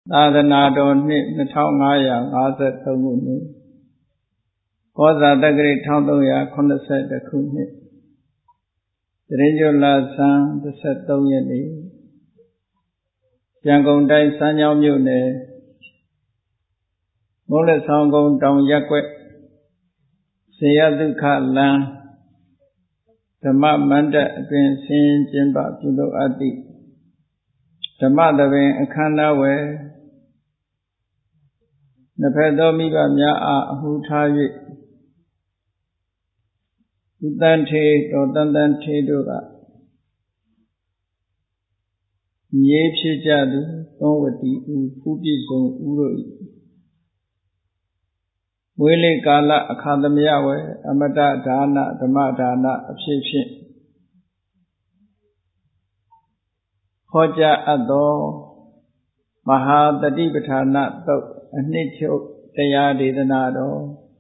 သာသနာတော်နှစ်2553ခုနှစ်ကောဇာတက္ကရာ1382ခုနှစ်သတရင်ကျွလဆန်း13ရက်နေ့ရန်ကုန်တိုင်းစမ်းချောင်းမြို့နယ်မုံလက်ဆောင်ကုန်းတောင်ရပ်ကွက်စေယသုခလမ်းဓမ္မမန္တအတွင်ဆင်းကျင်းပပြုလုပ်အပ်သည့်ဓမ္မသဘင်အခမ်းအနားဝယ်နှစ်ဖက်သောမိဘများအားအမှုထား၍ဦးတန်းထေတော်တန်းတန်းထေတို့ကမြေဖြစ်ကြသူသုံးဝတီဦးဖူးပြည့်စုံဦးတို့၏မွေးလေးကာလအခါသမယဝယ်အမတဒါနဓမ္မဒါနအဖြစ်ဖြင့်ဟောကြားအပ်သောမဟာတတိပဋ္ဌာနသုတ်အနှစ်ချုပ်တရားဒေသနာတော်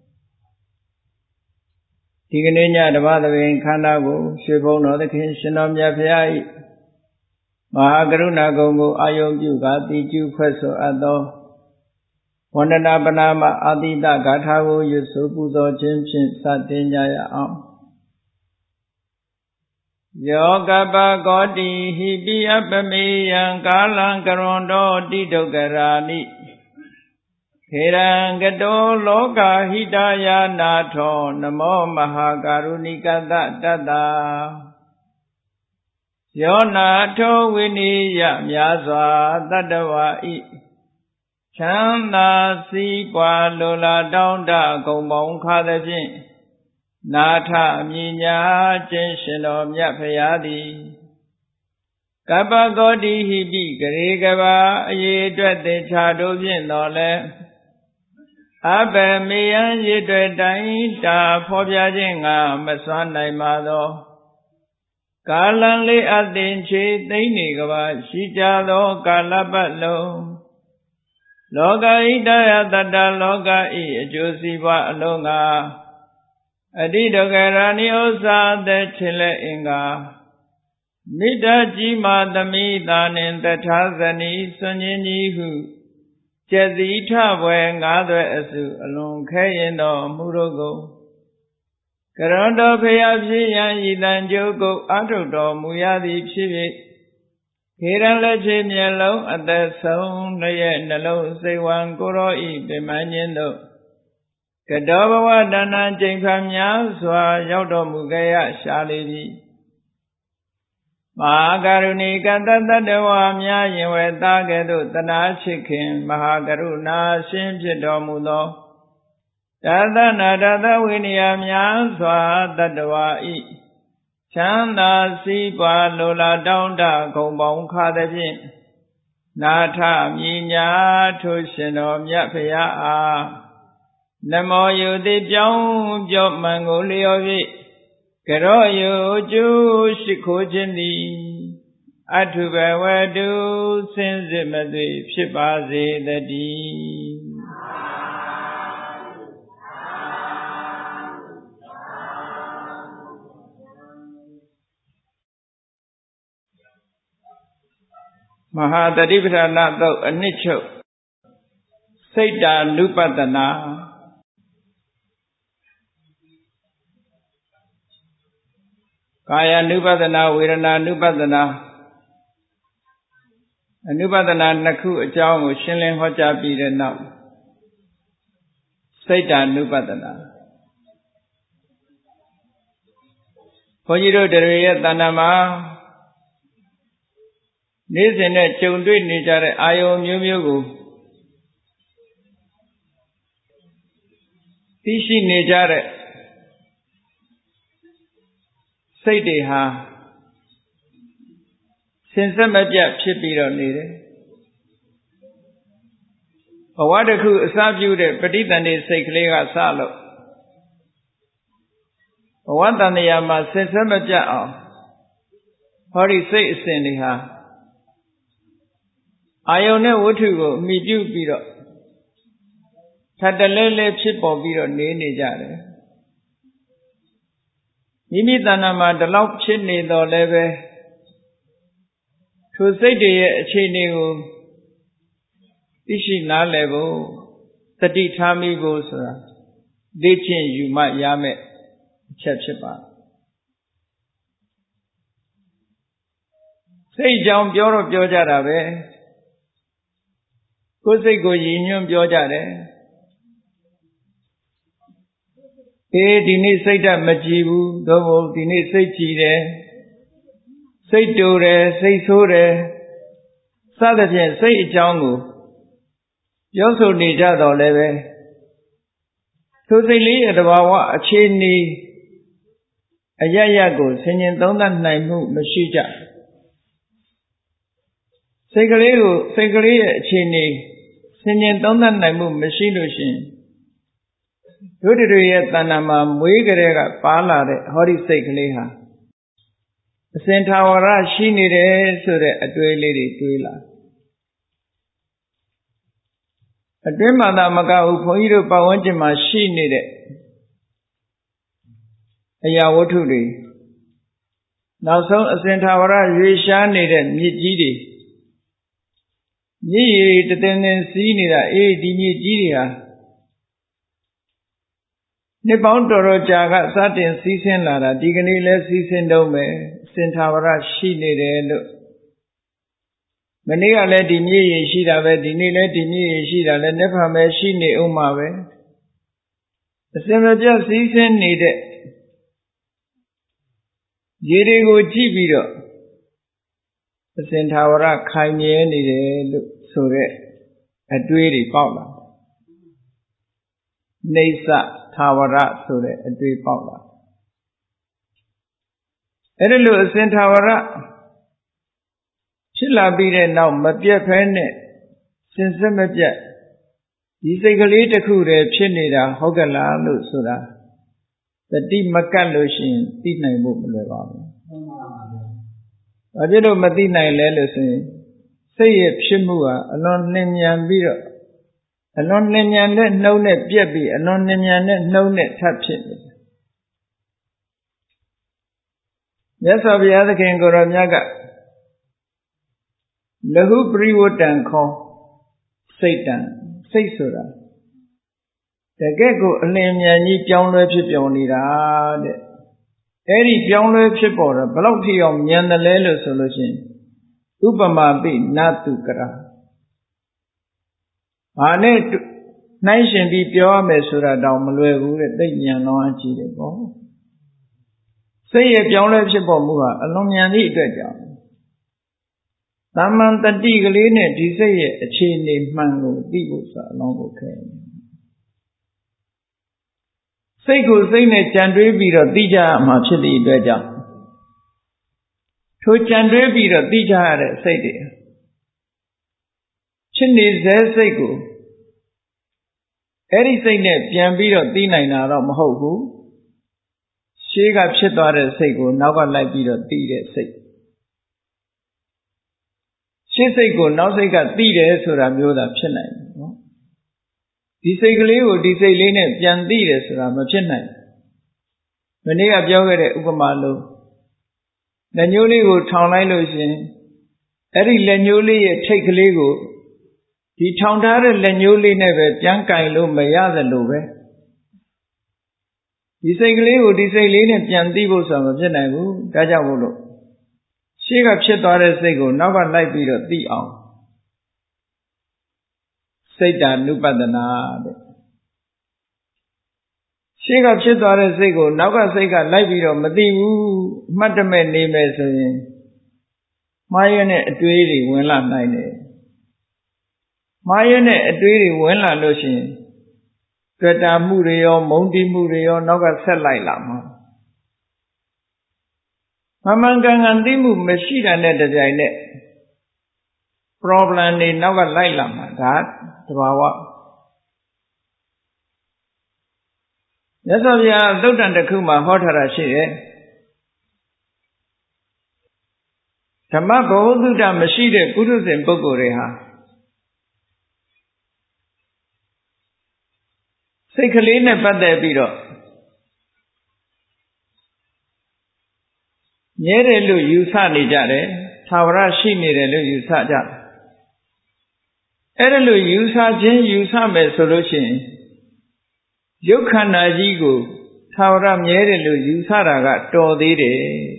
ဒီကနေ့ညဓမ္မသဘင်ခန္ဓာကိုရွှေဘုံတော်သခင်ရှင်တော်မြတ်ဖရာ၏မဟာကရုဏာဂုဏ်ကိုအာယုံပြုကာတိကျူဖွဲ့ဆိုအပ်သောဝန္ဒနာပနာမအာတိတဂါထာကိုရွတ်ဆိုပူဇော်ခြင်းဖြင့်စတင်ကြရအောင်ယောကပကောတိဟိပိယပမေယံကာလံကရွန်တောတိဒုက္ခရာနိခေရံကတောလောကဟိတယာနာထောနမောမဟာကာရုဏိကတတတ္တာယောနာထောဝိနိယမြာစွာတတ္တဝါဤချမ်းသာစီးပွားလိုလားတောင်းတဂုံပေါင်းခါသဖြင့်နာထမြညာခြင်းရှင်တော်မြတ်ဖရာသည်ကပ္ပကောတိဟိပိဂရေကဘာအရေအတွက်သေချာတို့ဖြင့်တော်လဲအဘမေယံရေတွေ့တိုင်းတာဖော်ပြခြင်းငါမစွမ်းနိုင်ပါသောကာလံလေးအသင်ချေသိမ့်နေကဘာရှိကြသောကာလပတ်လုံးလောကဣတယတတ္တလောကဤအကျိုးစီးပွားအလုံးငါအတိဒုက္ခရာနိဥ္စာသက်ချင်လက်အင်္ဂါမိတ္တကြီးမာသမိသာနှင့်တထာဇနီစွန်ခြင်းကြီးဟုကျက်သီထဘွယ်ငါးသွဲအစုအလွန်ခဲရင်တော်မူတို့ကိုကရွန်တော်ဖရာဖြစ်ရန်ဤတန်ကြိုးကိုအာထုတော်မူရသည်ဖြစ်၍ခေရန်လက်ချေမျက်လုံးအသက်ဆုံးလျက်နှလုံးစိတ်ဝံကိုရောဤပြမန်းခြင်းတို့ကတောဘဝတဏ္ဏကျိန်ဖန်များစွာရောက်တော်မူကြရရှာလေပြီမဟာကရုဏီကတတတ္တဝါများယင်ဝဲသားကဲ့သို့တနာချစ်ခင်မဟာကရုဏာရှင်ဖြစ်တော်မူသောတသနာတသဝိနည်းများစွာတတ္တဝါဤချမ်းသာစီးပွားလိုလားတောင်းတဂုံပေါင်းခါသဖြင့်နာထမြညာထိုရှင်တော်မြတ်ဖရာအားနမောယုတိပြောင်းပြောမှန်ကိုလျော်၍ကရောယုကျူရှိခိုးခြင်းသည်အထုဘဝတုစင်စစ်မသွေဖြစ်ပါစေတည်းမဟာတတိပဋ္ဌာနသုတ်အနှစ်ချုပ်စိတ်တာနုပတနာကာယ ानु ပဒနာဝေဒနာ ानु ပဒနာအနုပဒနာနှစ်ခုအကြောင်းကိုရှင်းလင်းဟောကြားပြီးတဲ့နောက်စိတ်တာ ानु ပဒနာဘုန်းကြီးတို့တွေရဲ့တဏ္ဍာမှာနေ့စဉ်နဲ့ကြုံတွေ့နေကြတဲ့အာယုံမျိုးမျိုးကိုသိရှိနေကြတဲ့စိတ်တွေဟာစင်ဆက်မပြတ်ဖြစ်ပြီးတော့နေတယ်ဘဝတစ်ခုအစပြုတဲ့ပဋိသန္ဓေစိတ်ကလေးကစလို့ဘဝတန်တရားမှာစင်ဆက်မပြတ်အောင်ဟောဒီစိတ်အစဉ်တွေဟာအာယုန်နဲ့ဝတ္ထုကိုအမိပြုပြီးတော့ထပ်တလဲလဲဖြစ်ပေါ်ပြီးတော့နေကြတယ်မိမိတဏ္ဍာမှာဒီလောက်ဖြစ်နေတော့လည်းပဲထိုစိတ်တွေရဲ့အခြေအနေကိုသိရှိနားလည်ဖို့တတိထားမိဖို့ဆိုတာလေ့ကျင့်ယူမှရမယ်အချက်ဖြစ်ပါစိတ်ကြောင့်ပြောတော့ပြောကြတာပဲကိုယ်စိတ်ကိုရည်ညွှန်းပြောကြတယ်ဒီနေ့စိတ်ဓာတ်မကြည်ဘူးသို့မဟုတ်ဒီနေ့စိတ်ကြည်တယ်စိတ်တူတယ်စိတ်ဆိုးတယ်စသဖြင့်စိတ်အကြောင်းကိုပြောဆိုနေကြတော့လည်းပဲထိုစိတ်လေးရဲ့တဘာဝအခြေအနေအရရကိုဆင်ញင်သုံးသပ်နိုင်မှုမရှိကြစိတ်ကလေးရဲ့အခြေအနေဆင်ញင်သုံးသပ်နိုင်မှုမရှိလို့ရှိရင်တို့တွေရဲ့တဏ္ဍာမှာမွေးကြတဲ့ကပါလာတဲ့ဟောဒီစိတ်ကလေးဟာအစဉ်ထာဝရရှိနေတယ်ဆိုတဲ့အတွေ့အလေးတွေတွေးလာအတွင်းမှာသာမကဘူးဘုန်းကြီးတို့ပတ်ဝန်းကျင်မှာရှိနေတဲ့အရာဝတ္ထုတွေနောက်ဆုံးအစဉ်ထာဝရရွေရှားနေတဲ့မြစ်ကြီးတွေမြစ်ရည်တည်တင်စီးနေတာဒီမြစ်ကြီးတွေဟာနှစ်ပေါင်းတော်ကြာကစတင်စီးဆင်းလာတာဒီကနေ့လဲစီးဆင်းတော့မယ်အစဉ်ထာဝရရှိနေတယ်လို့မနေ့ကလည်းဒီမြစ်ရည်ရှိတာပဲဒီနေ့လည်းဒီမြစ်ရည်ရှိတာလည်းနေ့ဖန်ပဲရှိနေဦးမှာပဲအစဉ်မပြတ်စီးဆင်းနေတဲ့ရေတွေကိုကြည့်ပြီးတော့အစဉ်ထာဝရခိုင်မြဲနေတယ်လို့ဆိုတဲ့အတွေးတွေပေါက်လာနေသထာဝရဆိုတဲ့အတွေးပေါက်လာအဲ့ဒါလို့အစဉ်ထာဝရဖြစ်လာပြီးတဲ့နောက်မပြတ်ဖဲနဲ့စင်စစ်မပြတ်ဒီစိတ်ကလေးတစ်ခုတည်းဖြစ်နေတာဟုတ်ကလားလို့ဆိုတာတတိမကတ်လို့ရှိရင်သိနိုင်ဖို့မလွယ်ပါဘူး။ဘာဖြစ်လို့မသိနိုင်လဲလို့ဆိုရင်စိတ်ရဲ့ဖြစ်မှုဟာအလွန်နှင်းမြန်ပြီးတော့အလွန်နှင်းမြန်တဲ့နှုံးနဲ့ပြက်ပြီးအလွန်နှင်းမြန်တဲ့နှုံးနဲ့ထပ်ဖြစ်နေတယ်။မြတ်စွာဘုရားသခင်ကိုရောမြတ်ကလဟုပရိဝတ္တံခေါ်စိတ်တံစိတ်ဆိုတာတကယ့်ကိုအလင်းမြန်ကြီးပြောင်းလဲဖြစ်ပေါ်နေတာတဲ့အဲ့ဒီပြောင်းလဲဖြစ်ပေါ်တော့ဘလောက်ထိအောင်မြန်တယ်လဲလို့ဆိုလို့ရှိရင်ဥပမာပိနတုကရာဘာနဲ့နှိုင်းရှင်ပြီးပြောရမယ်ဆိုတာတောင်မလွယ်ဘူးတဲ့သိဉာဏ်တော်အကြည့်တယ်ပေါ့စိတ်ရဲ့ပြောင်းလဲဖြစ်ပေါ်မှုဟာအလွန်မြန်သည့်အတွက်ကြောင့်သမ္မန်တတိကလေးနဲ့ဒီစိတ်ရဲ့အခြေအနေမှန်ကိုသိဖို့ဆိုတာအလွန်ကိုခဲစိတ်ကိုစိတ်နဲ့ကြံတွေးပြီးတော့သိကြရမှာဖြစ်တဲ့အတွက်ကြောင့်ထိုကြံတွေးပြီးတော့သိကြရတဲ့စိတ်တွေဖြစ်နေစေစိတ်ကိုအဲ့ဒီစိတ်နဲ့ပြန်ပြီးတော့သိနိုင်တာတော့မဟုတ်ဘူးရှေးကဖြစ်သွားတဲ့စိတ်ကိုနောက်ကလိုက်ပြီးတော့သိတဲ့စိတ်ရှေ့စိတ်ကိုနောက်စိတ်ကသိတယ်ဆိုတာမျိုးသာဖြစ်နိုင်တယ်နော်ဒီစိတ်ကလေးကိုဒီစိတ်လေးနဲ့ပြန်သိတယ်ဆိုတာမဖြစ်နိုင်မနေ့ကပြောခဲ့တဲ့ဥပမာလို့လက်ညှိုးလေးကိုထောင်လိုက်လို့ရှင်အဲ့ဒီလက်ညှိုးလေးရဲ့ထိတ်ကလေးကိုဒီထောင်ထားတဲ့လက်ညှိုးလေးနဲ့ပဲပြန်ကင်လို့မရသလိုပဲဒီစိတ်ကလေးကိုဒီစိတ်လေးနဲ့ပြန်သိဖို့ဆိုတာမဖြစ်နိုင်ဘူးဒါကြောင့်မို့လို့ရှေ့ကဖြစ်သွားတဲ့စိတ်ကိုနောက်ကလိုက်ပြီးတော့သိအောင်စိတ်တ ानु ပတနာတဲ့ရှေ့ကဖြစ်သွားတဲ့စိတ်ကိုနောက်ကစိတ်ကလိုက်ပြီးတော့မသိဘူးအမှတ်တမဲ့နေမယ်ဆိုရင်မှားရတဲ့အတွေးတွေဝင်လာနိုင်တယ်မှားရတဲ့အတွေးတွေဝင်လာလို့ရှိရင်တွေ့တာမှုတွေရောမုန်းတီးမှုတွေရောနောက်ကဆက်လိုက်လာမှာမှန်ကန်သိမှုမရှိတာနဲ့တပြိုင်နက် problem တွေနောက်ကလိုက်လာမှာဒါသဘာဝမြတ်စွာဘုရားသုတ်တန်တစ်ခုမှာဟောထားတာရှိတယ်ဓမ္မဘဝတုတ္တမရှိတဲ့ပုထုဇဉ်ပုဂ္ဂိုလ်တွေဟာစိတ်ကလေးနဲ့ပတ်သက်ပြီးတော့မြဲတယ်လို့ယူဆနေကြတယ်သာဝရရှိနေတယ်လို့ယူဆကြတယ်အဲ့ဒါလို့ယူဆခြင်းယူဆမယ်ဆိုလို့ရှိရင်ရုပ်ခန္ဓာကြီးကိုသာဝရမြဲတယ်လို့ယူဆတာကတော်သေးတယ်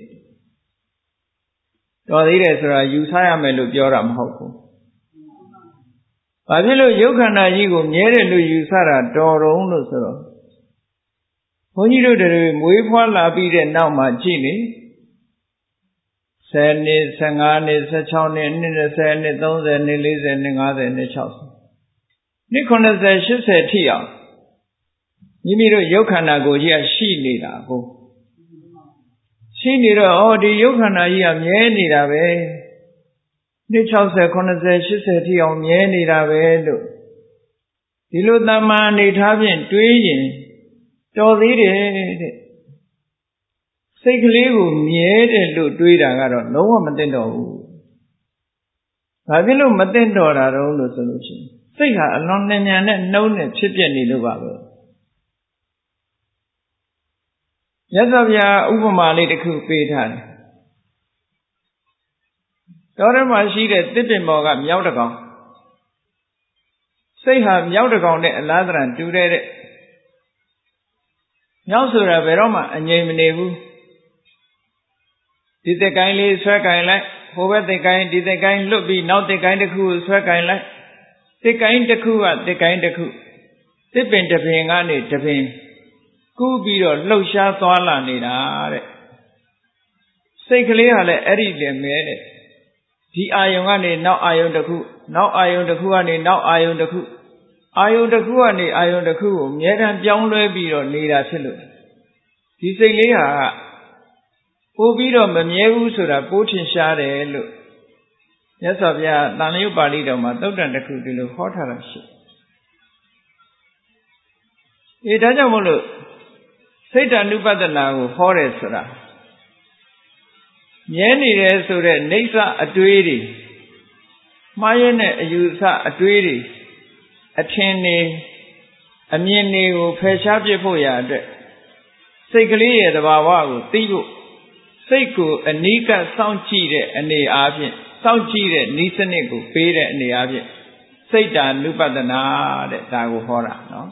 တော်သေးတယ်ဆိုတာယူဆရမယ်လို့ပြောတာမဟုတ်ဘူးဘာဖြစ်လို့ရုပ်ခန္ဓာကြီးကိုမြဲတယ်လို့ယူဆတာတော်တုံးလို့ဆိုတော့ဘုန်းကြီးတို့တွေမွေးဖွားလာပြီးတဲ့နောက်မှာကြည့်နေ10နှစ်15နှစ်16နှစ်20နှစ်30နှစ်40နှစ်50နှစ်60နှစ်90 80ထိအောင်မိမိတို့ရုပ်ခန္ဓာကိုယ်ကြီးကရှိနေတာကိုရှိနေတော့ဒီရုပ်ခန္ဓာကြီးကမြဲနေတာပဲနှစ်60 90 80ထိအောင်မြဲနေတာပဲလို့ဒီလိုတမန်အနေထားဖြင့်တွေးရင်တော်သေးတယ်တဲ့စိတ်ကလေးကိုမြဲတယ်လို့တွေးတာကတော့လုံးဝမသိတော့ဘူးဘာဖြစ်လို့မသိတော့တာတော့လို့ဆိုလို့ရှိရင်စိတ်ဟာအလွန်နှမြန်နဲ့နှုံးနဲ့ဖြစ်ပြနေလို့ပါပဲမြတ်စွာဘုရားဥပမာလေးတစ်ခုပေးထားတယ်တော်ထဲမှာရှိတဲ့တစ်ပင်ပေါ်ကမြောက်တစ်ကောင်စိတ်ဟာမြောက်တစ်ကောင်နဲ့အလားတန်တူတဲ့မြောက်ဆိုတာဘယ်တော့မှအငြိမ်မနေဘူးဒီသက်ကိုင်းလေးဆွဲကိုင်းလိုက်ဟိုဘက်သက်ကိုင်းဒီသက်ကိုင်းလွတ်ပြီးနောက်သက်ကိုင်းတစ်ခုကိုဆွဲကိုင်းလိုက်သက်ကိုင်းတစ်ခုကသက်ကိုင်းတစ်ခုတစ်ပင်တစ်ပင်ကနေတစ်ပင်ကူးပြီးတော့လှုပ်ရှားသွားလာနေတာတဲ့စိတ်ကလေးဟာလည်းအဲ့ဒီလည်းမဲတဲ့ဒီအာယုံကနေနောက်အာယုံတစ်ခုနောက်အာယုံတစ်ခုကနေနောက်အာယုံတစ်ခုအာယုံတစ်ခုကနေအာယုံတစ်ခုကိုအမြဲတမ်းပြောင်းလဲပြီးတော့နေတာဖြစ်လို့ဒီစိတ်လေးဟာပို့ပြီးတော့မမြဲဘူးဆိုတာပိုးထင်ရှားတယ်လို့မြတ်စွာဘုရားတန်လျုပ်ပါဠိတော်မှာသုတ်တန်တစ်ခုဒီလိုဟောထားတာရှိဒါကြောင့်မို့လို့စိတ်တ ानु ပတ္တနာကိုဟောတယ်ဆိုတာမြဲနေတယ်ဆိုတဲ့နေဆအတွေးတွေမှားရတဲ့အယူအဆအတွေးတွေအထင်တွေအမြင်တွေကိုဖယ်ရှားပြဖို့ရအတွက်စိတ်ကလေးရဲ့သဘာဝကိုသိဖို့စိတ်ကိုအနိကစောင့်ကြည့်တဲ့အနေအားဖြင့်စောင့်ကြည့်တဲ့ဤစနစ်ကိုပေးတဲ့အနေအားဖြင့်စိတ်တ ानु ပတ္တနာတဲ့ဒါကိုဟောတာနော်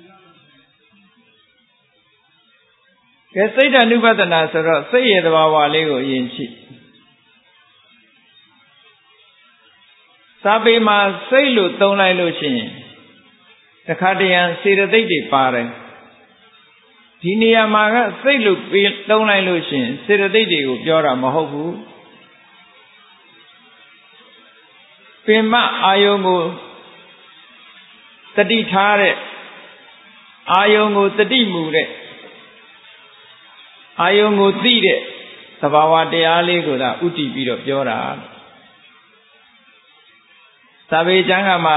ကဲစိတ်တ ानु ပတ္တနာဆိုတော့စိတ်ရဲ့သဘာဝလေးကိုအရင်ကြည့်စာပေမှာစိတ်လို့သုံးလိုက်လို့ရှိရင်တခါတရံစေတသိက်တွေပါတယ်ဒီနေရာမှာကစိတ်လို့သုံးလိုက်လို့ရှိရင်စေတသိက်တွေကိုပြောတာမဟုတ်ဘူးပင်မအာယုံကိုတတိထားတဲ့အာယုံကိုတတိမူတဲ့အာယုံကိုသိတဲ့သဘာဝတရားလေးကိုသာဥတည်ပြီးတော့ပြောတာသာဝေကျမ်းကမှာ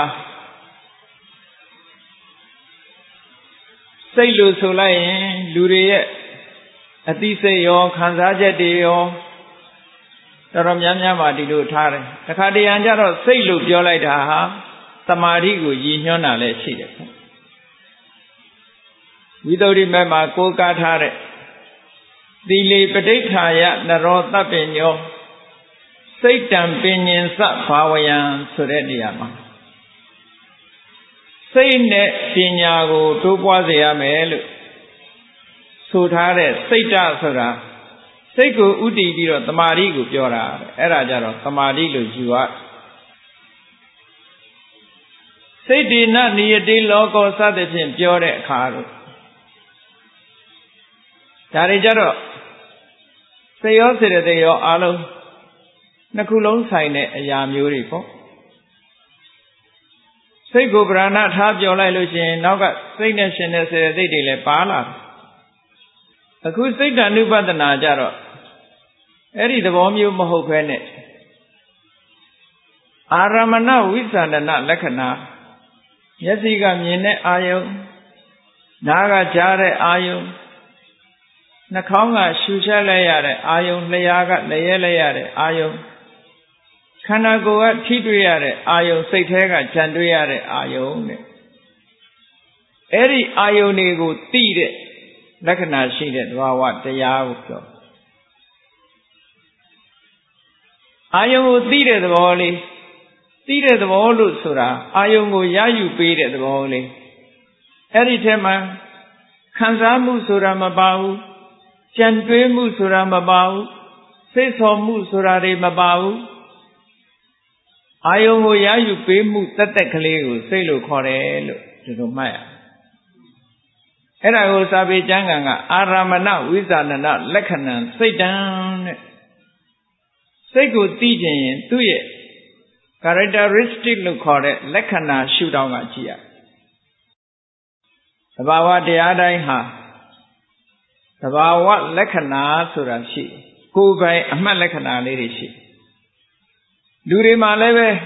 စိတ်လို့ဆိုလိုက်ရင်လူတွေရဲ့အသိစိတ်ရောခံစားချက်တွေရောတော်တော်များများမှဒီလိုထားတယ်တခါတရံကျတော့စိတ်လို့ပြောလိုက်တာဟာသမာဓိကိုရည်ညွှန်းတာလည်းရှိတယ်ဝိသုဒ္ဓိမက်မှာကိုးကားထားတဲ့သီလေပဋိဋ္ဌာယနရောသဗ္ဗညောစိတ်တံပင်ညင်စဘာဝယံဆိုတဲ့နေရာမှာစိတ်နဲ့ပညာကိုတိုးပွားစေရမယ်လို့ဆိုထားတဲ့စိတ်တဆိုတာစိတ်ကိုဥတည်ပြီးတော့တမာတိကိုပြောတာအဲ့ဒါကြတော့တမာတိလို့ယူရစိတ်တေနနိယတိလောကောစသဖြင့်ပြောတဲ့အခါတော့ဒါတွေကြတော့စေရောစေတသိက်ရောအလုံးနှစ်ခုလုံးဆိုင်တဲ့အရာမျိုးတွေပေါ့စိတ်ကိုပရဏထားပြောလိုက်လို့ရှိရင်နောက်ကစိတ်နဲ့ရှင်တဲ့စေတသိက်တွေလည်းပါလာတယ်အခုစိတ်တ ानु ပတ္တနာကြတော့အဲ့ဒီသဘောမျိုးမဟုတ်ဘဲနဲ့အာရမဏဝိသန္ဒနလက္ခဏာမျက်စိကမြင်တဲ့အာယုံနားကကြားတဲ့အာယုံနှာခေါင်းကရှူချက်လိုက်ရတဲ့အာယုံလျှာကလျက်လိုက်ရတဲ့အာယုံခန္ဓာကိုယ်ကထိတွေ့ရတဲ့အာယုံစိတ်ထဲကကြံတွေ့ရတဲ့အာယုံတဲ့အဲ့ဒီအာယုံတွေကိုသိတဲ့လက္ခဏာရှိတဲ့သဘာဝတရားကိုပြောအာယုံကိုသိတဲ့သဘောလေးသိတဲ့သဘောလို့ဆိုတာအာယုံကိုရယူပေးတဲ့သဘောလေးအဲ့ဒီထဲမှာခံစားမှုဆိုတာမပါဘူးကြံတွေးမှုဆိုတာမပါဘူးစိတ်ဆော်မှုဆိုတာတွေမပါဘူးအာယုံကိုရယူပေးမှုတသက်ကလေးကိုစိတ်လို့ခေါ်တယ်လို့ဒီလိုမှတ်ရအဲ့ဒါကိုစာပေကျမ်းဂန်ကအာရမဏဝိဇာဏနလက္ခဏံစိတ်တံတဲ့စိတ်ကိုသိခြင်းရင်သူ့ရဲ့ characteristic လို့ခေါ်တဲ့လက္ခဏာရှုထောင့်ကကြည့်ရသဘာဝတရားတိုင်းဟာသဘာဝလက္ခဏာဆိုတာရှိကိုယ်ပိုင်အမှတ်လက္ခဏာလေးတွေရှိလူတွေမှာလည်းပဲ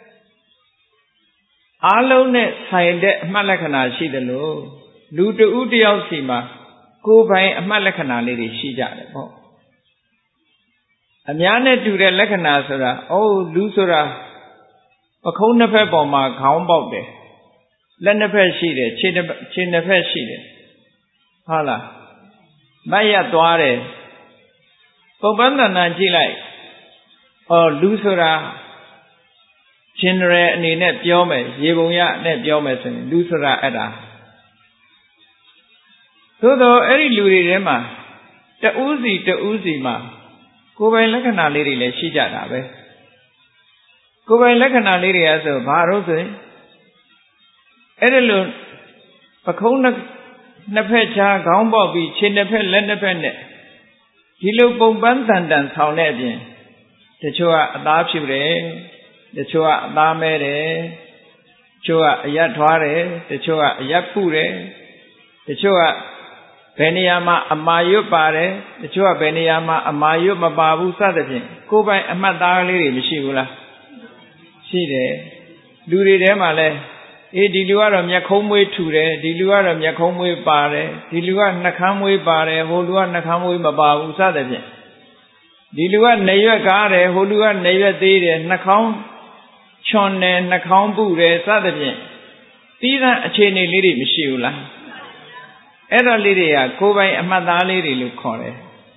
အားလုံးနဲ့ဆိုင်တဲ့အမှတ်လက္ခဏာရှိတယ်လို့လူတဦးတယောက်စီမှာကိုယ်ပိုင်အမှတ်လက္ခဏာလေးတွေရှိကြတယ်ပေါ့အများနဲ့တူတဲ့လက္ခဏာဆိုတာလူဆိုတာပခုံးနှစ်ဖက်ပေါ်မှာခေါင်းပေါက်တယ်လက်နှစ်ဖက်ရှိတယ်ခြေနှစ်ဖက်ရှိတယ်ဟုတ်လားမတ်ရသွားတယ်ပုံပန်းတဏ္ဍာကြည့်လိုက်လူဆိုတာ general အနေနဲ့ပြောမယ်ရေပုံရနဲ့ပြောမယ်ဆိုရင်လူဆိုတာအဲ့ဒါသို့တော့အဲ့ဒီလူတွေထဲမှာတဦးစီမှာကိုယ်ပိုင်လက္ခဏာလေးတွေလည်းရှိကြတာပဲကိုယ်ပိုင်လက္ခဏာလေးတွေကဆိုဘာလို့ဆိုရင်အဲ့ဒီလိုပခုံးနှစ်ဖက်ချာခေါင်းပေါက်ပြီးခြေနှစ်ဖက်လက်နှစ်ဖက်နဲ့ဒီလိုပုံပန်းတန်ဆောင်တဲ့အပြင်တချို့ကအသားဖြူတယ်တချို့ကအသားမဲတယ်တချို့ကအရက်ထွားတယ်တချို့ကအရက်ပုတယ်တချို့ကဘယ်နေရာမှာအမာရွတ်ပါတယ်တချို့ကဘယ်နေရာမှာအမာရွတ်မပါဘူးစသဖြင့်ကိုယ်ပိုင်အမှတ်သားလေးတွေမရှိဘူးလားရှိတယ်လူတွေထဲမှာလဲဒီလူကတော့မျက်ခုံးမွေးထူတယ်ဒီလူကတော့မျက်ခုံးမွေးပါတယ်ဒီလူကနှာခမ်းမွေးပါတယ်ဟိုလူကနှာခမ်းမွေးမပါဘူးစသဖြင့်ဒီလူကနေရွက်ကားတယ်ဟိုလူကနေရွက်သေးတယ်နှာခေါင်းချွန်တယ်နှာခေါင်းပုတယ်စသဖြင့်တီးသန့်အခြေအနေလေးတွေမရှိဘူးလားအဲ့ဒါလေးတွေကကိုယ်ပိုင်အမှတ်သားလေးတွေလို့ခေါ်တယ်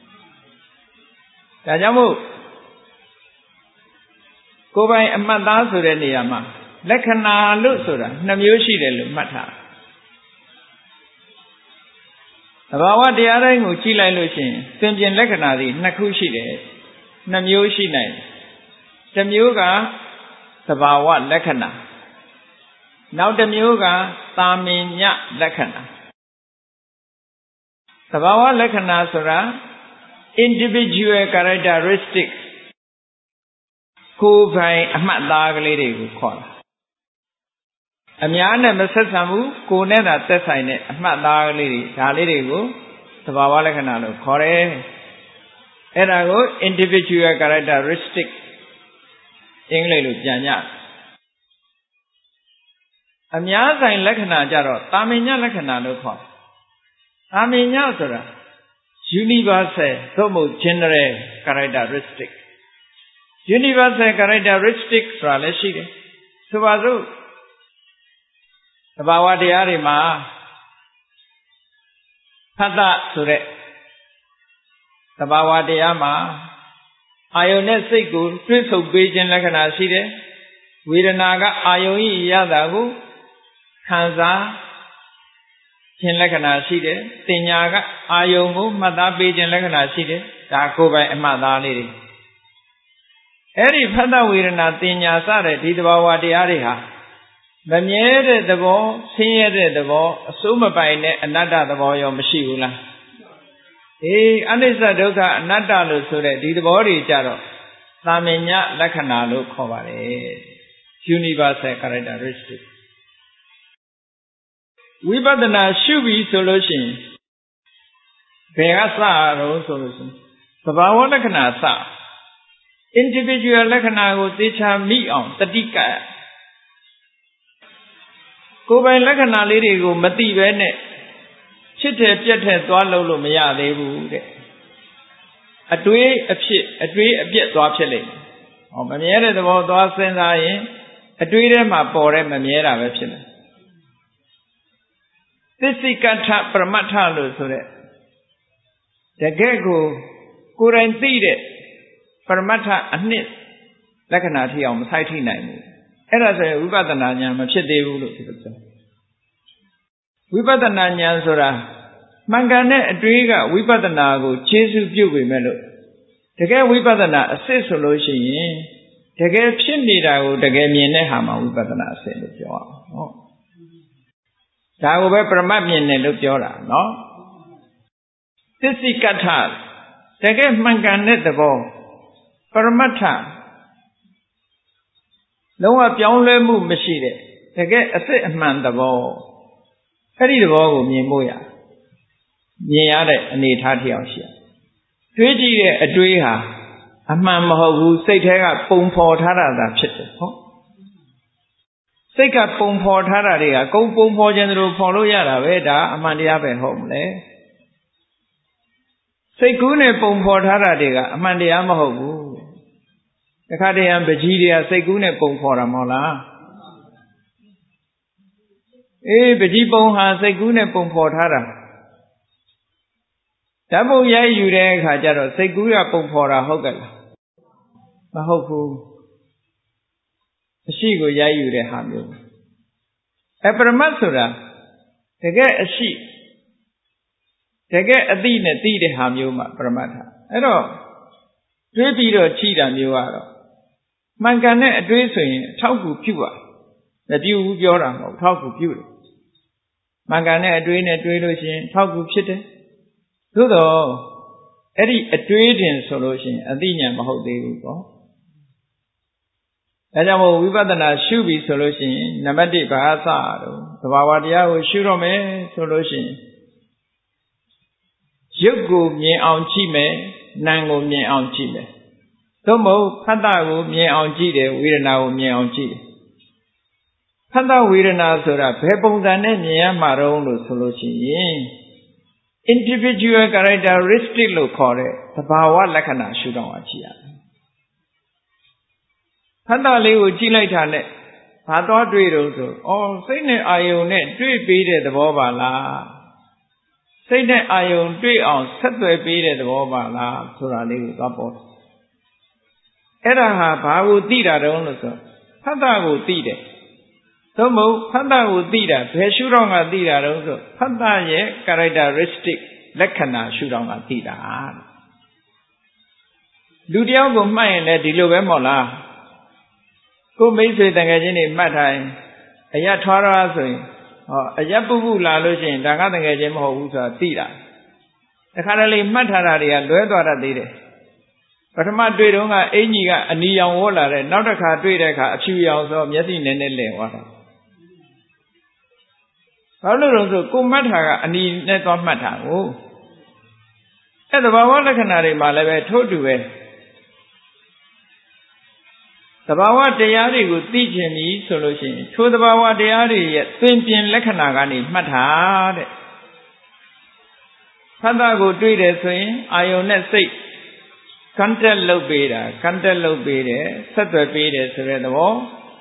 ဒါကြောင့်မို့ကိုယ်ပိုင်အမှတ်သားဆိုတဲ့နေရာမှာလက္ခဏာလို့ဆိုတာ2မျိုးရှိတယ်လို့မှတ်ထားသဘာဝတရားတိုင်းကိုကြည့်လိုက်လို့ရှိရင်သင်ပြင်လက္ခဏာတွေ2ခုရှိတယ်2မျိုးရှိနိုင်တစ်မျိုးကသဘာဝလက္ခဏာနောက်တစ်မျိုးကသာမင်ညလက္ခဏာသဘာဝလက္ခဏာဆိုတာ individual characteristic ကိုယ်ပိုင်အမှတ်သားကလေးတွေကိုခေါ်တာအများနဲ့မဆက်ဆံဘူးကိုယ်နဲ့သာသက်ဆိုင်တဲ့အမှတ်သားကလေးတွေဒါလေးတွေကိုသဘာဝလက္ခဏာလို့ခေါ်တယ်အဲ့ဒါကို individual characteristic အင်္ဂလိပ်လိုပြန်ကြအများဆိုင်လက္ခဏာကြတော့သာမင်ညလက္ခဏာလို့ခေါ်သာမင်ညဆိုတာ universal သို့မဟုတ် general characteristic universal characteristic ဆိုတာလည်းရှိတယ်ဆိုပါစို့သဘာဝတရားတွေမှာဖတ်တာဆိုတဲ့သဘာဝတရားမှာအာယုန်နဲ့စိတ်ကိုတွဲဆုပ်ပေးခြင်းလက္ခဏာရှိတယ်ဝေဒနာကအာယုန်ဤရတာကိုခံစားခြင်းလက္ခဏာရှိတယ်တင်ညာကအာယုန်ကိုမှတ်သားပေးခြင်းလက္ခဏာရှိတယ်ဒါကိုယ်ပိုင်အမှတ်သားလေးတွေအဲ့ဒီဖတ်တာဝေဒနာတင်ညာစတဲ့ဒီသဘာဝတရားတွေဟာမမြဲတဲ့သဘောဆင်းရဲတဲ့သဘောအစိုးမပိုင်တဲ့အနတ္တသဘောရောမရှိဘူးလားအနိစ္စဒုက္ခအနတ္တလို့ဆိုတဲ့ဒီသဘောတွေကြတော့သာမင်ညလက္ခဏာလို့ခေါ်ပါတယ် universal characteristic ဝိပဿနာရှုပြီဆိုလို့ရှိရင်ဘယ်ကစတော့ဆိုလို့ရှိရင်သဘာဝလက္ခဏာစ individual လက္ခဏာကိုသိချာမိအောင်တတိကကိုယ်ပိုင်လက္ခဏာလေးတွေကိုမသိဘဲနဲ့ချစ်တယ်ပြက်တယ်သွားလို့မရသေးဘူးတဲ့အတွေးအပြက်သွားဖြစ်လိမ့်မယ်မမြဲတဲ့သဘောသွားစဉ်းစားရင်အတွေးထဲမှာပေါ်တဲ့မမြဲတာပဲဖြစ်မယ်သစ္စိကထပရမတ္ထလို့ဆိုတဲ့တကယ့်ကိုကိုယ်တိုင်သိတဲ့ပရမတ္ထအနှစ်လက္ခဏာထိအောင်မဆိုင်ထိနိုင်ဘူးအဲ့ဒါဆိုရင်ဝိပဿနာဉာဏ်မဖြစ်သေးဘူးလို့ပြောတယ်ဝိပဿနာဉာဏ်ဆိုတာမှန်ကန်တဲ့အတွေးကဝိပဿနာကိုခြေဆုပ်ပြုတ်ပေမဲ့လို့တကယ်ဝိပဿနာအစစ်ဆိုလို့ရှိရင်တကယ်ဖြစ်နေတာကိုတကယ်မြင်တဲ့ဟာမှာဝိပဿနာအစစ်လို့ပြောအောင်နော်ဒါကိုပဲပရမတ်မြင်တယ်လို့ပြောတာနော်သစ္စိကတ္ထတကယ်မှန်ကန်တဲ့သဘောပရမတ္ထလုံးဝပြောင်းလဲမှုမရှိတဲ့တကယ်အစစ်အမှန်သဘောအဲ့ဒီသဘောကိုမြင်ဖို့မြင်ရတဲ့အနေအထားတစ်ယောက်ရှိတွေးကြည့်တဲ့အတွေးဟာအမှန်မဟုတ်ဘူးစိတ်ထဲကပုံဖော်ထားတာသာဖြစ်တယ်ဟုတ်စိတ်ကပုံဖော်ထားတာတွေကကုန်ပုံဖော်ခြင်းတို့ဖော်လို့ရတာပဲဒါအမှန်တရားပဲဟုတ်မလဲစိတ်ကူးနဲ့ပုံဖော်ထားတာတွေကအမှန်တရားမဟုတ်ဘူးတခါတည်းပကြီးတွေကစိတ်ကူးနဲ့ပုံဖော်တာမဟုတ်လားပကြီးပုံဟာစိတ်ကူးနဲ့ပုံဖော်ထားတာဓာတ်ပုံရိုက်ယူတဲ့အခါကျတော့စိတ်ကူးကပုံဖော်တာဟုတ်ကဲ့လားမဟုတ်ဘူးအရှိကိုရိုက်ယူတဲ့ဟာမျိုးပရမတ်ဆိုတာတကယ်အရှိတကယ်အသိနဲ့သိတဲ့ဟာမျိုးမှာပရမတ်ဟာအဲ့တော့တွေးပြီးတော့ကြည့်တာမျိုးကတော့မှန်ကန်တဲ့အတွေးဆိုရင်အထောက်အကူပြုပါမပြုဘူးပြောတာမဟုတ်ထောက်ကူပြုတယ်မှန်ကန်တဲ့အတွေးနဲ့တွေးလို့ရှိရင်ထောက်ကူဖြစ်တယ်သို့တော့အဲ့ဒီအတွေးတင်ဆိုလို့ရှိရင်အသိဉာဏ်မဟုတ်သေးဘူးပေါ့ဒါကြောင့်မို့ဝိပဿနာရှုပြီဆိုလို့ရှိရင်နံပါတ်1ဘာအစတော့သဘာဝတရားကိုရှုတော့မယ်ဆိုလို့ရှိရင်ရုပ်ကိုမြင်အောင်ကြည့်မယ်နာမ်ကိုမြင်အောင်ကြည့်မယ်သို့မဟုတ်ဖတ်တာကိုမြင်အောင်ကြည့်တယ်ဝေဒနာကိုမြင်အောင်ကြည့်တယ်ဖတ်တာဝေဒနာဆိုတာဘယ်ပုံစံနဲ့မြင်ရမှာတော့လို့ဆိုလို့ရှိရင် individual characteristic လို့ခေါ်တဲ့သဘာဝလက္ခဏာရှုတော့အောင်ကြည့်ရတယ်ဖတ်တာလေးကိုကြည့်လိုက်တာနဲ့ဘာတော့တွေ့တော့ဆိုစိတ်နဲ့အာယုံနဲ့တွေ့ပြီးတဲ့သဘောပါလားစိတ်နဲ့အာယုံတွေ့အောင်ဆက်သွယ်ပြီးတဲ့သဘောပါလားဆိုတာလေးကိုသွားပေါ်အဲ့ဒါဟာဘာကိုသိတာတုံးလို့ဆိုဖတ်တာကိုသိတယ်သို့မဟုတ်ဖတ်တာကိုသိတာဘယ်ရှုတော့ကသိတာတုံးဆိုဖတ်တာရဲ့ characteristic လက္ခဏာရှုတော့ကသိတာလူတယောက်ကိုမှတ်ရင်လည်းဒီလိုပဲမဟုတ်လားကိုမိတ်ဆွေတန်ငယ်ချင်းတွေမှတ်ထားရင်အရထွားရဆိုရင်အရပုပုလာလို့ရှိရင်ဒါကတကယ်ချင်းမဟုတ်ဘူးဆိုတာသိတာတခါတလေမှတ်ထားတာတွေကလွဲသွားတတ်သေးတယ်ပထမတွေ့တော့ကအင်ကြီးကအနီရောင်ဝတ်လာတဲ့နောက်တစ်ခါတွေ့တဲ့အခါအဖြူရောင်ဆိုမျက်စိနည်းနည်းလည်သွားတာဘာလို့လဲဆိုကိုမှတ်ထားကအနီနဲ့သွားမှတ်တာကိုအဲ့သဘာဝလက္ခဏာတွေမှာလည်းပဲထို့တူပဲသဘာဝတရားတွေကိုသိကျင်ပြီဆိုလို့ရှိရင်ထိုသဘာဝတရားတွေရဲ့သင်ပြင်လက္ခဏာကနေမှတ်တာတဲ့ဖတ်တာကိုတွေ့တယ်ဆိုရင်အာယုန်နဲ့စိတ် contact လုပ်ပေးတာ contact လုပ်ပေးတယ်ဆက်သွယ်ပေးတယ်ဆိုတဲ့သဘော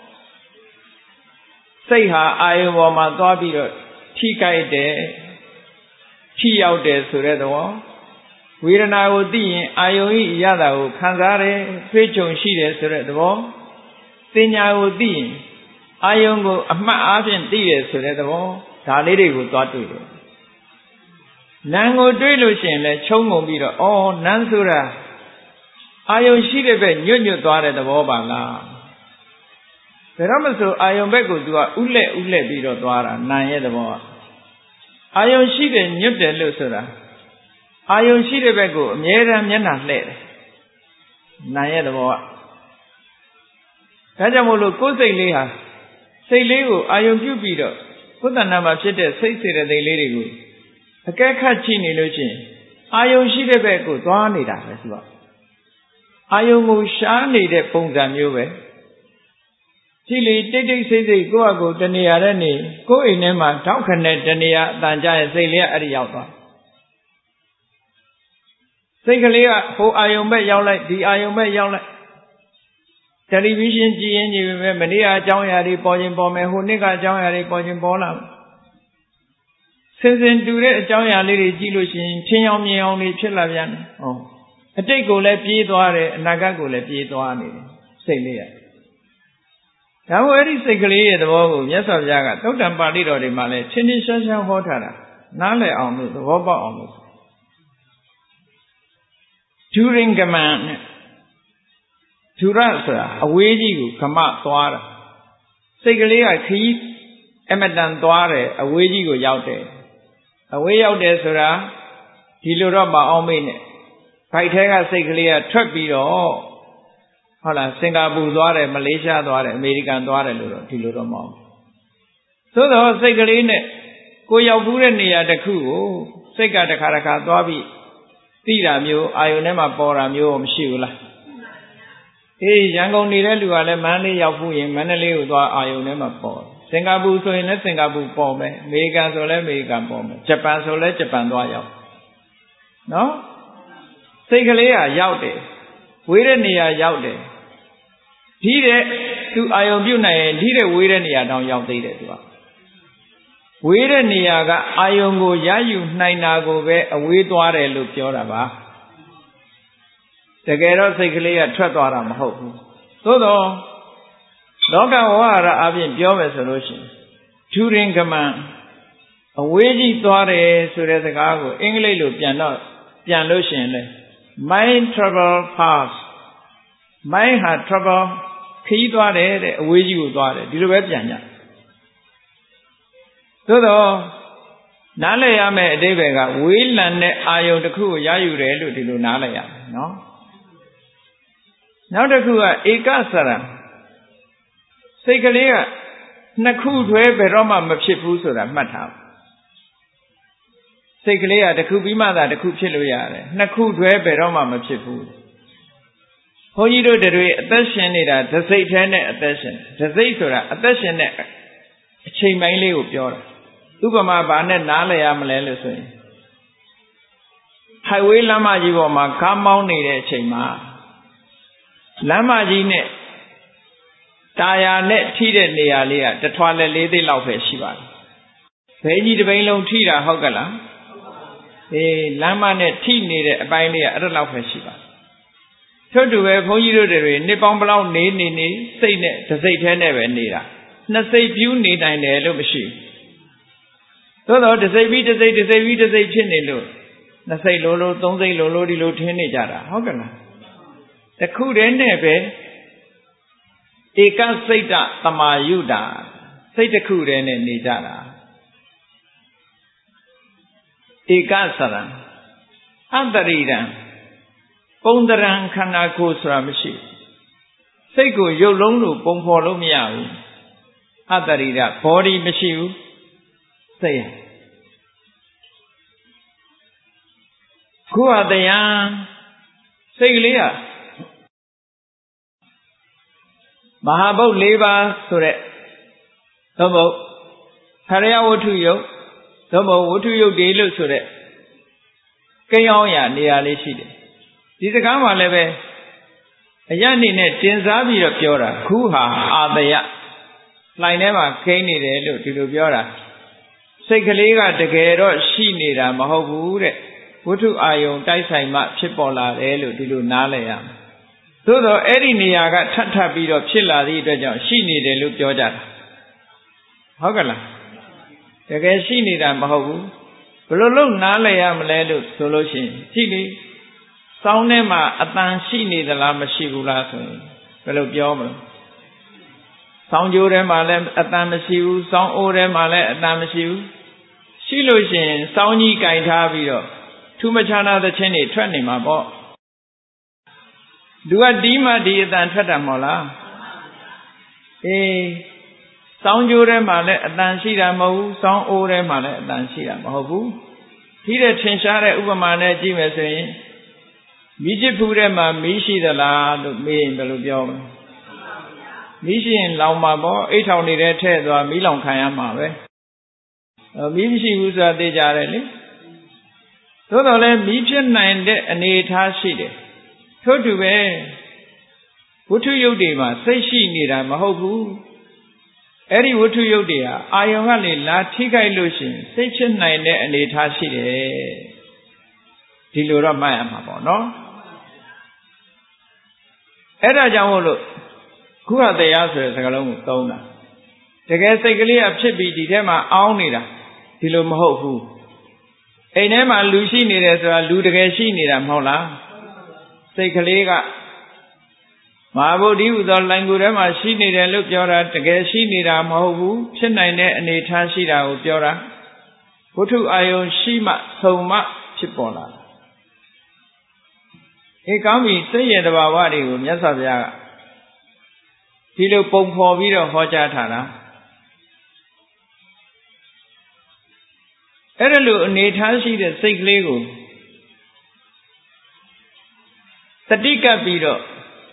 စိတ်ဟာအာယုန်ပေါ်မှာသွားပြီးတော့ထိကြိုက်တယ်ထိရောက်တယ်ဆိုတဲ့သဘောဝေဒနာကိုသိရင်အာယုန်ဤရတာကိုခံစားတယ်ဖေးချုံရှိတယ်ဆိုတဲ့သဘောပညာကိုသိရင်အာယုန်ကိုအမှတ်အားဖြင့်သိတယ်ဆိုတဲ့သဘောဒါလေးတွေကိုသွားတွေ့တယ်နာမ်ကိုတွေ့လို့ရှိရင်လည်းချုံငုံပြီးတော့နာမ်ဆိုတာအာယုန်ရှိတဲ့ဘက်ညွတ်ညွတ်သွားတဲ့သဘောပါလားဘယ်တော့မှဆိုအာယုန်ဘက်ကိုသူကဥလက်ပြီးတော့သွားတာနာမ်ရဲ့သဘောကအာယုန်ရှိတယ်ညွတ်တယ်လို့ဆိုတာအာယုန်ရှိတဲ့ဘက်ကိုအမြဲတမ်းမျက်နှာလှည့်တယ်နာမ်ရဲ့သဘောကဒါကြောင့်မို့လို့ကိုယ်စိတ်လေးဟာစိတ်လေးကိုအာယုန်ပြုပြီးတော့ကိုယ်တဏ္ဍာမှာဖြစ်တဲ့စိတ်စေတသိက်လေးတွေကိုအကဲခတ်ကြည့်နေလို့ချင်းအာယုန်ရှိတဲ့ဘက်ကိုသွားနေတာပဲသူကအာယုန်ကိုရှားနေတဲ့ပုံစံမျိုးပဲကြည့်လေတိတ်တိတ်ဆိတ်ဆိတ်ကိုယ့်အကိုတနေရာတဲ့နေကိုယ့်အိမ်ထဲမှာထောက်ခနဲ့တနေရာအတန်ကြရဲ့စိတ်လေးကအဲ့ဒီရောက်သွားစိတ်ကလေးကဟိုအာယုန်ဘက်ရောက်လိုက်ဒီအာယုန်ဘက်ရောက်လိုက်တယ်လီဗီရှင်းကြည့်ရင်ကြည့်ပေမဲ့မနေ့ကအကြောင်းအရာတွေပေါ်ခြင်းပေါ်မယ်ဟိုနေ့ကအကြောင်းအရာတွေပေါ်ခြင်းပေါ်လာစင်စင်တူတဲ့အကြောင်းအရာလေးတွေကြည့်လို့ရှိရင်ထင်အောင်မြင်အောင်တွေဖြစ်လာပြန်တယ်အတိတ်ကိုလည်းပြေးသွားတယ်အနာဂတ်ကိုလည်းပြေးသွားနေတယ်စိတ်လေးရဒါဒါမို့အဲ့ဒီစိတ်ကလေးရဲ့သဘောကိုမြတ်စွာဘုရားကသုတ်တံပါဠိတော်တွေမှာလည်းချင်းချင်းရှင်းရှင်းဟောထားတာနားလည်အောင်လို့သဘောပေါက်အောင်လို့ဒုရင်ကမန်နဲ့ဒုရဆိုတာအဝေးကြီးကိုကမသွားတာစိတ်ကလေးကခရီးအမတန်သွားတယ်အဝေးကြီးကိုရောက်တယ်အဝေးရောက်တယ်ဆိုတာဒီလိုတော့မအောင်မေ့နဲ့ဘိုက်ထဲကစိတ်ကလေးကထွက်ပြီးတော့ဟုတ်လားစင်ကာပူသွားတယ်မလေးရှားသွားတယ်အမေရိကန်သွားတယ်လို့တော့ဒီလိုတော့မအောင်သို့တော့စိတ်ကလေးနဲ့ကိုရောက်ဘူးတဲ့နေရာတစ်ခုကိုစိတ်ကတစ်ခါသွားပြီးသိတာမျိုးအာယုန်ထဲမှာပေါ်တာမျိုးမရှိဘူးလားအေးရန်ကုန်နေတဲ့လူကလည်းမန္တလေးရောက်ဘူးရင်မန္တလေးကိုသွားအာယုန်ထဲမှာပေါ်စင်ကာပူဆိုရင်လည်းစင်ကာပူပေါ်မယ်အမေရိကန်ဆိုလည်းအမေရိကန်ပေါ်မယ်ဂျပန်ဆိုလည်းဂျပန်သွားရောက်နော်စိတ်ကလေးကရောက်တယ်ဝေးတဲ့နေရာရောက်တယ်ဒီတဲ့သူအာယုံပြုတ်နိုင်ရင်ဒီတဲ့ဝေးတဲ့နေရာတောင်ရောက်သေးတယ်သူကဝေးတဲ့နေရာကအာယုံကိုရယူနိုင်တာကိုပဲအဝေးသွားတယ်လို့ပြောတာပါတကယ်တော့စိတ်ကလေးကထွက်သွားတာမဟုတ်ဘူးသို့တော့လောကဝါရအပြင်ပြောမယ်ဆိုလို့ရှိရင်ဒုရင်ကမန်အဝေးကြီးသွားတယ်ဆိုတဲ့စကားကိုအင်္ဂလိပ်လိုပြန်လို့ရှိရင်လေ mind travel fast mind ဟာ travel ခရီးသွားတယ်တဲ့အဝေးကြီးကိုသွားတယ်ဒီလိုပဲပြန်ကြသို့တော့နားလည်ရမယ့်အဓိပ္ပာယ်ကဝေးလံတဲ့အာယုံတစ်ခုကိုရယူတယ်လို့ဒီလိုနားလည်ရမယ်နော်နောက်တစ်ခုကဧကစရံစိတ်ကလေးကနှစ်ခုတွဲဘယ်တော့မှမဖြစ်ဘူးဆိုတာမှတ်ထားစိတ်ကလေးကတစ်ခုပြီးမှသာတစ်ခုဖြစ်လို့ရတယ်နှစ်ခုတွဲဘယ်တော့မှမဖြစ်ဘူးဘုန်းကြီးတို့တွေအသက်ရှင်နေတာဒစိတ်ထဲနဲ့အသက်ရှင်ဒစိတ်ဆိုတာအသက်ရှင်တဲ့အချိန်ပိုင်းလေးကိုပြောတာဥပမာဘာနဲ့နားလည်ရမလဲလို့ဆိုရင် highway လမ်းမကြီးပေါ်မှာကားမောင်းနေတဲ့အချိန်မှာလမ်းမကြီးနဲ့တာယာနဲ့ထိတဲ့နေရာလေးကတထွာလက်လေးသိလောက်ပဲရှိပါတယ်ဘဲကြီးတစ်ပိန်လုံးထိတာဟုတ်ကလားအေးလမ်းမနဲ့ထိနေတဲ့အပိုင်းလေးကအဲ့ဒါလောက်ပဲရှိပါတယ်ထို့တူပဲဘုန်းကြီးတို့တွေနှစ်ပေါင်းဘလောက်နေစိတ်နဲ့တစ်စိတ်ထဲနဲ့ပဲနေတာနှစ်စိတ်ပြူးနေနိုင်တယ်လို့မရှိဘူးသို့တော့တစ်စိတ်ပြီးတစ်စိတ်ဖြစ်နေလို့နှစ်စိတ်လိုသုံးစိတ်လိုဒီလိုထင်းနေကြတာဟုတ်ကလားတခုတည်းနဲ့ပဲဧကစိတ်တသမာယုတာစိတ်တစ်ခုတည်းနဲ့နေကြတာဧကစရံအတ္တရိရံပုံတရံခန္ဓာကိုယ်ဆိုတာမရှိစိတ်ကိုရုပ်လုံးလို့ပုံဖော်လို့မရဘူးအတ္တရိရ body မရှိဘူးစိတ်ခုအတရားစိတ်ကလေးကမဟာဘုတ်၄ပါးဆိုတဲ့သို့မဟုတ်ခရယဝတ္ထုယုတ်သို့မဟုတ်ဝတ္ထုယုတ်တွေလို့ဆိုတဲ့ကိန်းအောင်ရနေရာလေးရှိတယ်ဒီစကားမှာလည်းပဲအရအနေနဲ့တင်စားပြီးတော့ပြောတာခုဟာအာတယလှိုင်ထဲမှာခိန်းနေတယ်လို့ဒီလိုပြောတာစိတ်ကလေးကတကယ်တော့ရှိနေတာမဟုတ်ဘူးတဲ့ဝတ္ထုအာယုံတိုက်ဆိုင်မှဖြစ်ပေါ်လာတယ်လို့ဒီလိုနားလည်ရမယ်သို့တော့အဲ့ဒီနေရာကထပ်ပြီးတော့ဖြစ်လာသည့်အတွက်ကြောင့်ရှိနေတယ်လို့ပြောကြတာဟုတ်ကလားတကယ်ရှိနေတာမဟုတ်ဘူးဘယ်လိုလုပ်နားလည်ရမလဲလို့ဆိုလို့ရှိရင်ကြည့်လေစောင်းထဲမှာအတန်ရှိနေသလားမရှိဘူးလားဆိုရင်ဘယ်လိုပြောမလဲစောင်းကြိုးထဲမှာလည်းအတန်မရှိဘူးစောင်းအိုးထဲမှာလည်းအတန်မရှိဘူးရှိလို့ရှိရင်စောင်းကြီးကင်ထားပြီးတော့ထူးမခြားနာသချင်းတွေထွက်နေမှာပေါ့သူကဒီမှဒီအတန်ထွက်တာမဟုတ်လားအေးစောင်းကြိုးထဲမှာလည်းအတန်ရှိတာမဟုတ်ဘူးစောင်းအိုးထဲမှာလည်းအတန်ရှိတာမဟုတ်ဘူးဒီတဲ့ထင်ရှားတဲ့ဥပမာနဲ့ကြည့်မယ်ဆိုရင်မီးချစ်ဖူးထဲမှာမီးရှိသလားလို့မေးရင်ဘယ်လိုပြောမလဲမီးရှိရင်လောင်မှာပေါ့အိတ်ထောင်နေတဲ့ထဲသွားမီးလောင်ခံရမှာပဲမီးမရှိဘူးဆိုတာသိကြတယ်လေသို့တော်လည်းမီးဖြစ်နိုင်တဲ့အနေအထားရှိတယ်ထို့တူပဲဝတ္ထုယုတ်တွေမှာစိတ်ရှိနေတာမဟုတ်ဘူးအဲ့ဒီဝတ္ထုယုတ်တွေဟာအာယုံကနေလာထိခိုက်လို့ရှိရင်စိတ်ချနိုင်တဲ့အနေအထားရှိတယ်ဒီလိုတော့မှတ်ရမှာပေါ့နော်အဲ့ဒါကြောင့်မို့လို့ခုဟာတရားဆိုတဲ့စကားလုံးကိုသုံးတာတကယ်စိတ်ကလေးကဖြစ်ပြီးဒီထဲမှာအောင်းနေတာဒီလိုမဟုတ်ဘူးအိမ်ထဲမှာလူရှိနေတယ်ဆိုတာလူတကယ်ရှိနေတာမဟုတ်လားစိတ်ကလေးကမဟာဗုဒ္ဓဟူသောလိုင်ကူထဲမှာရှိနေတယ်လို့ပြောတာတကယ်ရှိနေတာမဟုတ်ဘူးဖြစ်နိုင်တဲ့အနေအထားရှိတာကိုပြောတာဝတ္ထုအာယုံရှိမှဆုံမှဖြစ်ပေါ်လာအေးကောင်းပြီစိတ်ရဲ့တဘာဝတွေကိုမြတ်စွာဘုရားကဒီလိုပုံဖော်ပြီးတော့ဟောကြားထားတာအဲ့ဒါလိုအနေထားရှိတဲ့စိတ်ကလေးကိုတတိကပ်ပြီးတော့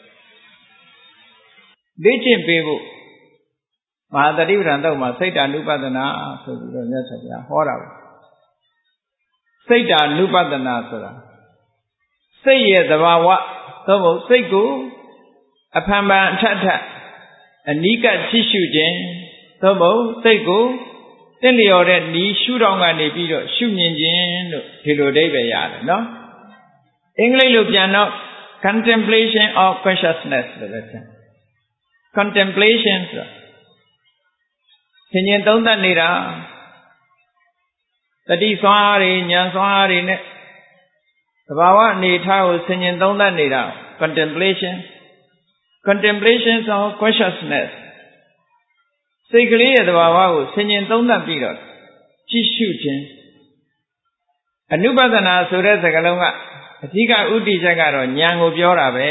လေ့ကျင့်ပေးဖို့မဟာတတိပဌာန်တော့မှာစိတ်ဓာနုပဒနာဆိုပြီးတော့မြတ်စွာဘုရားဟောတာပဲစိတ်ဓာနုပဒနာဆိုတာစိတ်ရဲ့သဘာဝသို့မဟုတ်စိတ်ကိုအဖန်ဖန်အထက်ထက်အနိကကြည့်ရှုခြင်းသို့မဟုတ်စိတ်ကိုတင့်လျော်တဲ့ဤရှုထောင့်ကနေပြီးတော့ရှုမြင်ခြင်းလို့ဒီလိုအဓိပ္ပာယ်ရတယ်နော်အင်္ဂလိပ်လိုပြန်တော့ contemplation of consciousness လို့ပဲပြော contemplation ဆိုတာသင်ញင်သုံးသပ်နေတာတတိစွမ်းအားတွေဉာဏ်စွမ်းအားတွေနဲ့သဘာဝအနေထားကိုသင်ញင်သုံးသပ်နေတာ contemplation of consciousness စိတ်ကလေးရဲ့သဘာဝကိုသင်ញင်သုံးသပ်ပြီးတော့ကြည့်ရှုခြင်းအနုပဒနာဆိုတဲ့စကားလုံးကအဓိကဥတည်ချက်ကတော့ဉာဏ်ကိုပြောတာပဲ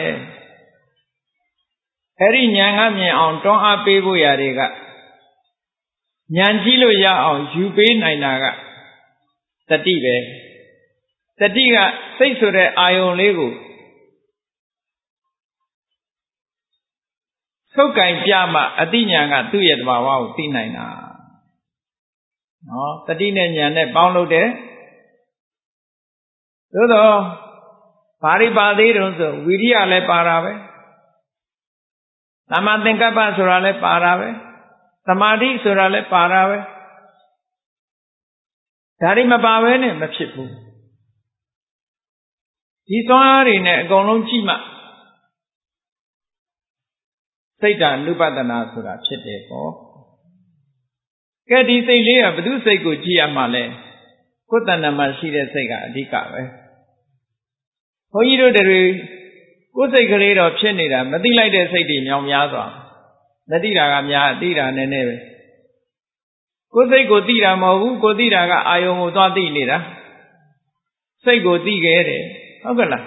အဲ့ဒီဉာဏ်ကမြင်အောင်တွန်းအားပေးဖို့ရာတွေကဉာဏ်ကြီးလို့ရအောင်ယူပေးနိုင်တာကတတိပဲတတိကစိတ်ဆိုတဲ့အာယုံလေးကိုသုတ်ကင်ပြမှအတိညာကသူ့ရဲ့တဘာဝကိုသိနိုင်တာနော်တတိနဲ့ဉာဏ်နဲ့ပေါင်းလို့တဲ့သို့တော့ဘာတွေပါသေးတုံးဆိုဝိရိယလည်းပါတာပဲသမသင်္ကပ္ပဆိုတာလည်းပါတာပဲသမာဓိဆိုတာလည်းပါတာပဲဒါတွေမပါဘဲနဲ့မဖြစ်ဘူးဒီသွားအားတွေနဲ့အကုန်လုံးကြည့်မှစိတ်ဓာနုပဒနာဆိုတာဖြစ်တယ်ပေါ့ကဲဒီစိတ်လေးကဘု து စိတ်ကိုကြည့်ရမှလဲကိုယ်တဏ္ဍာမှာရှိတဲ့စိတ်ကအဓိကပဲဘုန်းကြီးတို့တွေကိုယ်စိတ်ကလေးတော့ဖြစ်နေတာမသိလိုက်တဲ့စိတ်တွေမြောင်များစွာမသိတာကများသိတာနည်းနည်းပဲကိုယ်စိတ်ကိုသိတာမဟုတ်ဘူးကိုသိတာကအာယုံကိုသွားသိနေတာစိတ်ကိုသိခဲ့တယ်ဟုတ်ကလား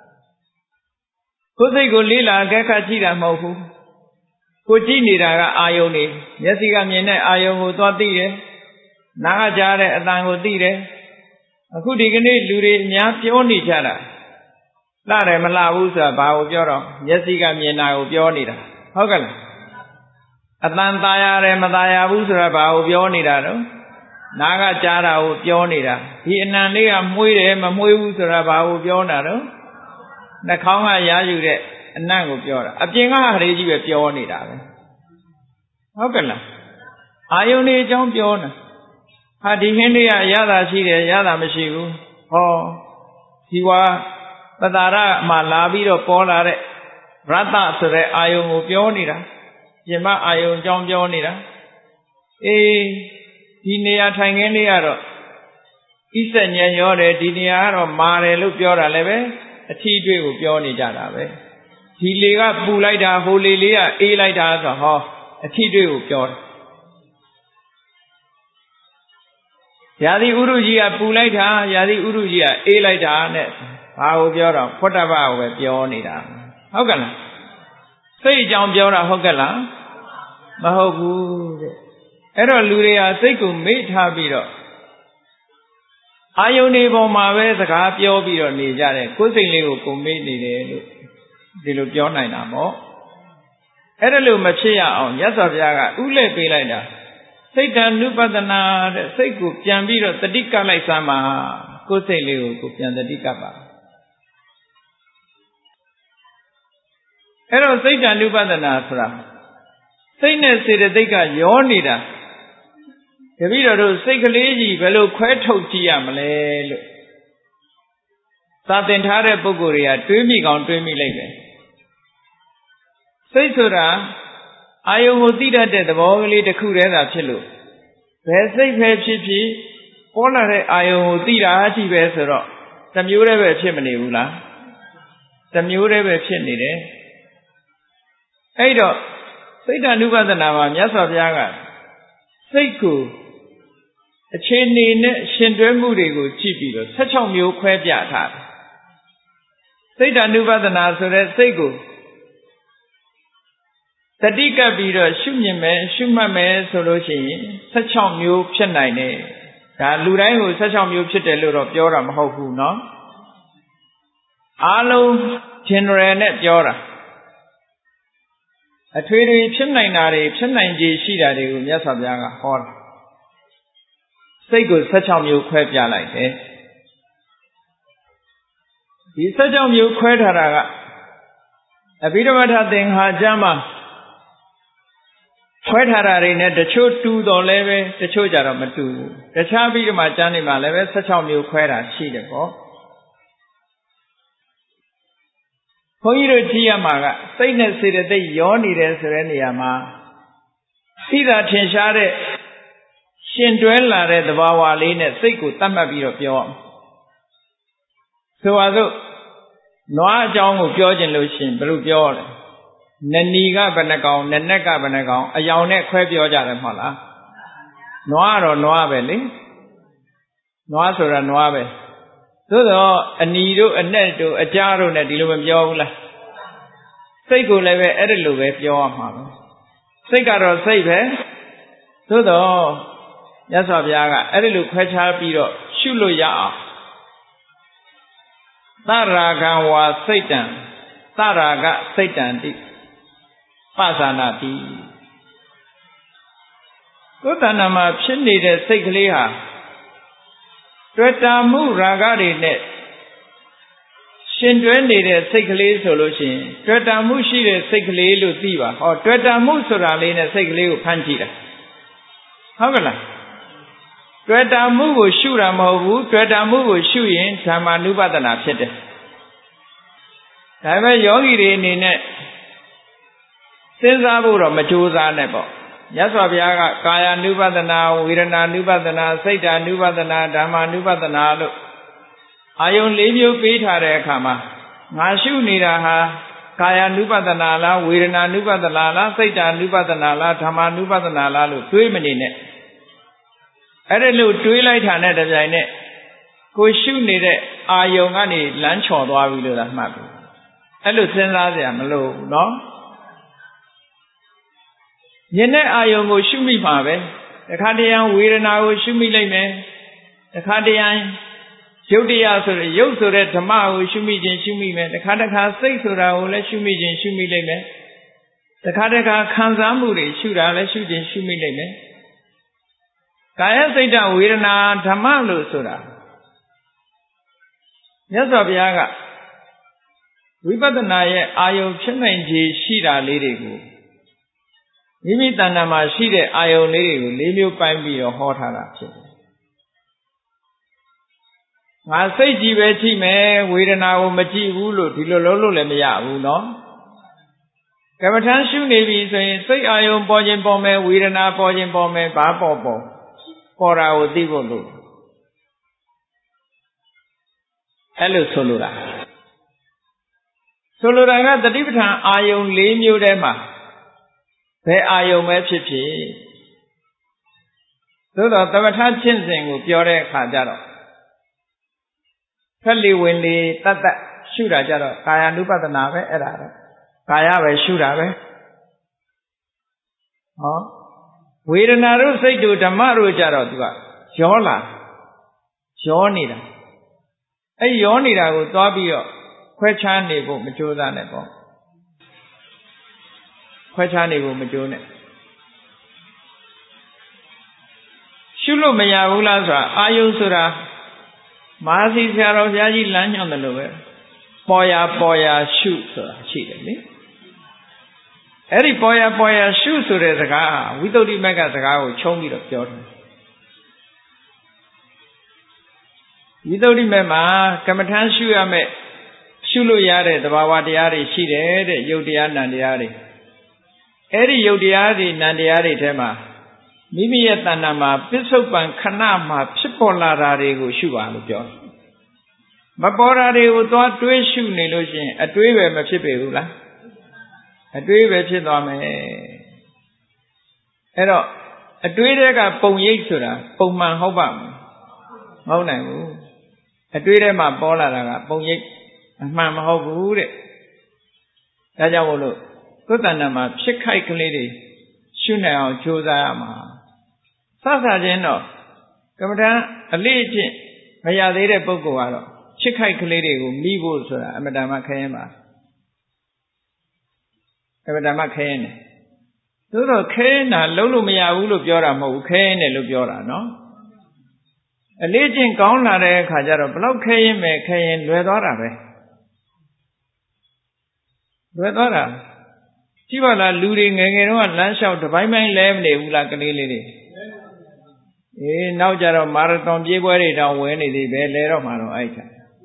ကိုယ်စိတ်ကိုလေးလာအကဲခတ်ကြည့်တာမဟုတ်ဘူးကိုကြည့်နေတာကအာယုံနေမျက်စိကမြင်တဲ့အာယုံကိုသွားသိတယ်နားကကြားတဲ့အသံကိုသိတယ်အခုဒီကနေ့လူတွေအများပြောနေကြတာလှတယ်မလှဘူးဆိုတာဘာကိုပြောတော့မျက်စိကမြင်တာကိုပြောနေတာဟုတ်ကလားအသံตาရတယ်မตาရဘူးဆိုတာဘာကိုပြောနေတာတော့နားကကြားတာကိုပြောနေတာဒီအနံလေးကမှုေးတယ်မမှုေးဘူးဆိုတာဘာကိုပြောတာတော့နှာခေါင်းကရာယူတဲ့အနံ့ကိုပြောတာအပြင်ကဟာတွေကြီးပဲပြောနေတာပဲဟုတ်ကဲ့လားအာယုန်တွေအကြောင်းပြောနေဟာဒီဟင်းလေးကရတာရှိတယ်ရတာမရှိဘူးဟောဒီဝါပတာရမှာလာပြီးတော့ပေါ်လာတဲ့ရတ္တဆိုတဲ့အာယုန်ကိုပြောနေတာပြင်မအာယုန်အကြောင်းပြောနေတာအေးဒီနေရာထိုင်ခင်းလေးကတော့ဣစညံရောတယ်ဒီနေရာကတော့မာတယ်လို့ပြောတာလည်းပဲအထီးတွေ့ကိုပြောနေကြတာပဲဒီလေကပူလိုက်တာဟိုလေလေးကအေးလိုက်တာဆိုဟောအထီးတွေ့ကိုပြောတယ်ယာတိဥရုကြီးကပူလိုက်တာယာတိဥရုကြီးကအေးလိုက်တာနဲ့ဘာကိုပြောတော့ဖွတ်တပ္ပကိုပဲပြောနေတာဟုတ်ကဲ့လားစိတ်အကြောင်းပြောတာဟုတ်ကဲ့လားမဟုတ်ဘူးတဲ့အဲ့တော့လူတွေဟာစိတ်ကိုမေ့ထားပြီးတော့အာယုန်ဒီပေါ်မှာပဲစကားပြောပြီးတော့နေကြတယ်ကိုယ်စိတ်လေးကိုကိုမေ့နေတယ်လို့ဒီလိုပြောနိုင်တာပေါ့အဲ့ဒါလို့မဖြစ်ရအောင်မြတ်စွာဘုရားကဥလဲပေးလိုက်တာစိတ်တ ानु ပဒနာတဲ့စိတ်ကိုပြန်ပြီးတော့တတိကလိုက်စမ်းပါကိုယ်စိတ်လေးကိုပြန်တတိကပါအဲ့တော့စိတ်တ ानु ပဒနာဆိုတာစိတ်နဲ့စေတသိက်ကရောနေတာတပည့်တော်တို့စိတ်ကလေးကြီးဘယ်လိုခွဲထုတ်ကြည့်ရမလဲလို့သာသင်ထားတဲ့ပုဂ္ဂိုလ်တွေကတွေးမိကောင်းတွေးမိလိုက်တယ်စိတ်ဆိုတာအာယုံကိုသိတတ်တဲ့သဘောကလေးတစ်ခုတည်းသာဖြစ်လို့ဘယ်စိတ်ပဲဖြစ်ဖြစ်ပေါ်လာတဲ့အာယုံကိုသိတာရှိပဲဆိုတော့တစ်မျိုးတည်းပဲဖြစ်မနေဘူးလားတစ်မျိုးတည်းပဲဖြစ်နေတယ်အဲ့တော့စိတ်တ ानु ပဒနာမှာမြတ်စွာဘုရားကစိတ်ကိုအခြေအနေနဲ့ရှင်တွဲမှုတွေကိုကြည့်ပြီးတော့16မျိုးခွဲပြထားတယ်စိတ်တ ानु ပဒနာဆိုတဲ့စိတ်ကိုတတိကပ်ပြီးတော့ရှုမြင်မယ်ရှုမှတ်မယ်ဆိုလို့ရှိရင်16မျိုးဖြစ်နိုင်တယ်ဒါလူတိုင်းကို16မျိုးဖြစ်တယ်လို့တော့ပြောတာမဟုတ်ဘူးเนาะအားလုံး general နဲ့ပြောတာအထွေထွေဖြစ်နိုင်တာတွေဖြစ်နိုင်ခြေရှိတာတွေကိုမြတ်စွာဘုရားကဟောတာစိတ်ကို16မျိုးခွဲပြလိုက်တယ်ဒီ16မျိုးခွဲထားတာကအဘိဓမ္မာထသင်္ဃာကျမ်းမှာခွဲထားတာတွေနဲ့တချို့တူတော်လဲပဲတချို့ကြတော့မတူဘူးတခြားပြီးတော့မှကျမ်းတွေမှာလည်းပဲ16မျိုးခွဲတာရှိတယ်ပေါ့ဘုန်းကြီးတို့ကြည့်ရမှာကစိတ်နဲ့စေတသိက်ရောနေတယ်ဆိုတဲ့နေရာမှာသိတာထင်ရှားတဲ့ရှင်တွဲလာတဲ့သဘာဝလေးနဲ့စိတ်ကိုတတ်မှတ်ပြီးတော့ပြောအောင်ဆိုပါစို့နွားအကြောင်းကိုပြောခြင်းလို့ရှိရင်ဘယ်လိုပြောလဲနဏီကဘယ်နှကောင်နနက်ကဘယ်နှကောင်အယောင်နဲ့ခွဲပြောကြတယ်မဟုတ်လားနွားတော့နွားပဲလေနွားဆိုတာနွားပဲသို့တော့အနီတို့အနက်တို့အကြားတို့နဲ့ဒီလိုမပြောဘူးလားစိတ်ကိုလည်းပဲအဲ့ဒါလိုပဲပြောရမှာပဲစိတ်ကတော့စိတ်ပဲသို့တော့မြတ်စွာဘုရားကအဲ့ဒါလိုခွဲခြားပြီးတော့ရှုလို့ရအောင်သရာဂံဝါစိတ်တံသရာဂစိတ်တံတိပသနာတိကိုယ်တဏ္ဍာမှာဖြစ်နေတဲ့စိတ်ကလေးဟာတွေ့တာမှုရာဂတွေနဲ့ရှင်တွဲနေတဲ့စိတ်ကလေးဆိုလို့ရှိရင်တွေ့တာမှုရှိတဲ့စိတ်ကလေးလို့သိပါဟောတွေ့တာမှုဆိုတာလေးနဲ့စိတ်ကလေးကိုဖမ်းကြည့်တာဟုတ်ကလားတွေ့တာမှုကိုရှုတာမဟုတ်ဘူးတွေ့တာမှုကိုရှုရင်ဓမ္မ ानु ပဒနာဖြစ်တယ်ဒါပေမဲ့ယောဂီတွေအနေနဲ့စဉ်းစားဖို့တော့မကြိုးစားနဲ့ပေါ့မြတ်စွာဘုရားကကာယ ानु ပဒနာဝေဒနာ ानु ပဒနာစိတ် ानु ပဒနာဓမ္မ ानु ပဒနာလို့အာယုံ၄မျိုးပေးထားတဲ့အခါမှာငါရှုနေတာဟာကာယ ानु ပဒနာလားဝေဒနာ ानु ပဒနာလားစိတ် ानु ပဒနာလားဓမ္မ ानु ပဒနာလားလို့တွေးမနေနဲ့အဲ့ဒါလို့တွေးလိုက်တာနဲ့တပြိုင်နက်ကိုရှုနေတဲ့အာယုံကနေလမ်းချော်သွားပြီလို့သာမှတ်ပြီအဲ့လိုစဉ်းစားစရာမလိုဘူးเนาะမြင်တဲ့အာယုံကိုရှုမိမှာပဲတခါတရံဝေဒနာကိုရှုမိလိုက်မယ်တခါတရံရုပ်တရားဆိုတဲ့ရုပ်ဆိုတဲ့ဓမ္မကိုရှုမိခြင်းရှုမိမယ်တခါတခါစိတ်ဆိုတာကိုလည်းရှုမိခြင်းရှုမိလိုက်မယ်တခါတခါခံစားမှုတွေရှုတာလည်းရှုခြင်းရှုမိလိုက်မယ်ကာယစိတ်တဝေဒနာဓမ္မလို့ဆိုတာမြတ်စွာဘုရားကဝိပဿနာရဲ့အာယုံဖြစ်နိုင်ခြေရှိတာလေးတွေကိုမိမိတဏ္ဍာမှာရှိတဲ့အာယုံလေးတွေကို၄မျိုးပိုင်းပြီးတော့ဟောထားတာဖြစ်တယ်ငါစိတ်ကြည့်ပဲကြည့်မယ်ဝေဒနာကိုမကြည့်ဘူးလို့ဒီလိုလုပ်လို့လည်းမရဘူးเนาะကမ္မထမ်းရှုနေပြီဆိုရင်စိတ်အာယုံပေါ်ခြင်းပေါ်မယ်ဝေဒနာပေါ်ခြင်းပေါ်မယ်ဘာပေါ်ပေါ်တာကိုသိဖို့လို့အဲ့လိုဆိုလိုတာကတတိပဋ္ဌာန်အာယုံ၄မျိုးထဲမှာဘယ်အာယုံပဲဖြစ်ဖြစ်သို့တော့သမထချင်းစဉ်ကိုပြောတဲ့အခါကျတော့ဖက်လီဝင်လေတတ်ရှုတာကြတော့ကာယ ानु ပဒနာပဲအဲ့ဒါတော့ကာယပဲရှုတာပဲဟောဝေဒနာတို့စိတ်တို့ဓမ္မတို့ကြတော့သူကရောလာရောနေတာအဲ့ရောနေတာကိုသွားပြီးတော့ခွဲခြားနေဖို့မကြိုးစားနဲ့ပေါ့ခွဲခြားနေဖို့မကြိုးနဲ့ရှုလို့မရဘူးလားဆိုတာအာယုဆိုတာမဟာစီဆရာတော်ဘုရားကြီးလမ်းညွှန်တယ်လို့ပဲပေါ်ရာရှုဆိုတာရှိတယ်လေအဲ့ဒီပေါ်ရာရှုဆိုတဲ့စကားဝိသုဒ္ဓိမက်ကစကားကိုခြုံပြီးတော့ပြောတယ်ဝိသုဒ္ဓိမက်မှာကမ္မထမ်းရှုရမယ်ရှုလို့ရတဲ့သဘာဝတရားတွေရှိတယ်တဲ့ယုတ်တရားနံတရားတွေ Eri Yodiari Nandiari Tema Mimi Tanama Pisupan Kanama Pipolarari Shuva Lujo Maborari Udo Dwishu Nilusin, a Dwewe Machipula, a Dwewe Chidome Ero, a Dwega Pong Yisura, Pongman Hobam, Monamu, a Dwede Mabola, Pong Yik, Mam Hobu, Tajawolo, Kutanama, Chikai Lady, Shuna, Josama. Sasa Geno, Commander, a legion, Mayade Boguaro, Chikai Lady, Mibu, Amadama Kayama. Amadama Kayan. Lulu Kayana, Lulumia, Ulubiora, Mo Kayan, Lubiora, no? A legion gone at a Kajaro, Block Kayan, Kayan, Luedora. Luedora. Chivala looting and lunch out to buy my lamb, Ula Kalili. Now Jaro Marathon, Jewari down when it is a later Maro Aita.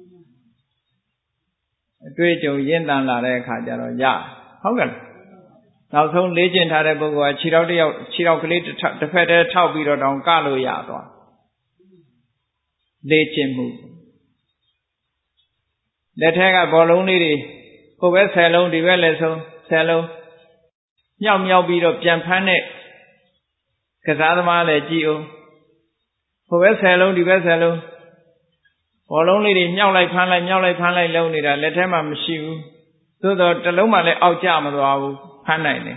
A great Yendan La Kajaro, ya. How can now some legend had a book where Chiroculated the feather top beat on Galo Yado. Legend move. Let her go only who was hello, the well, sallow. Yum yum beat of Jampane Kazadama le Gio. Who was hello, the vessel. Or only the Yawlai Panlai lonely that let him am shoe. So the Loma le Aujamado Panai.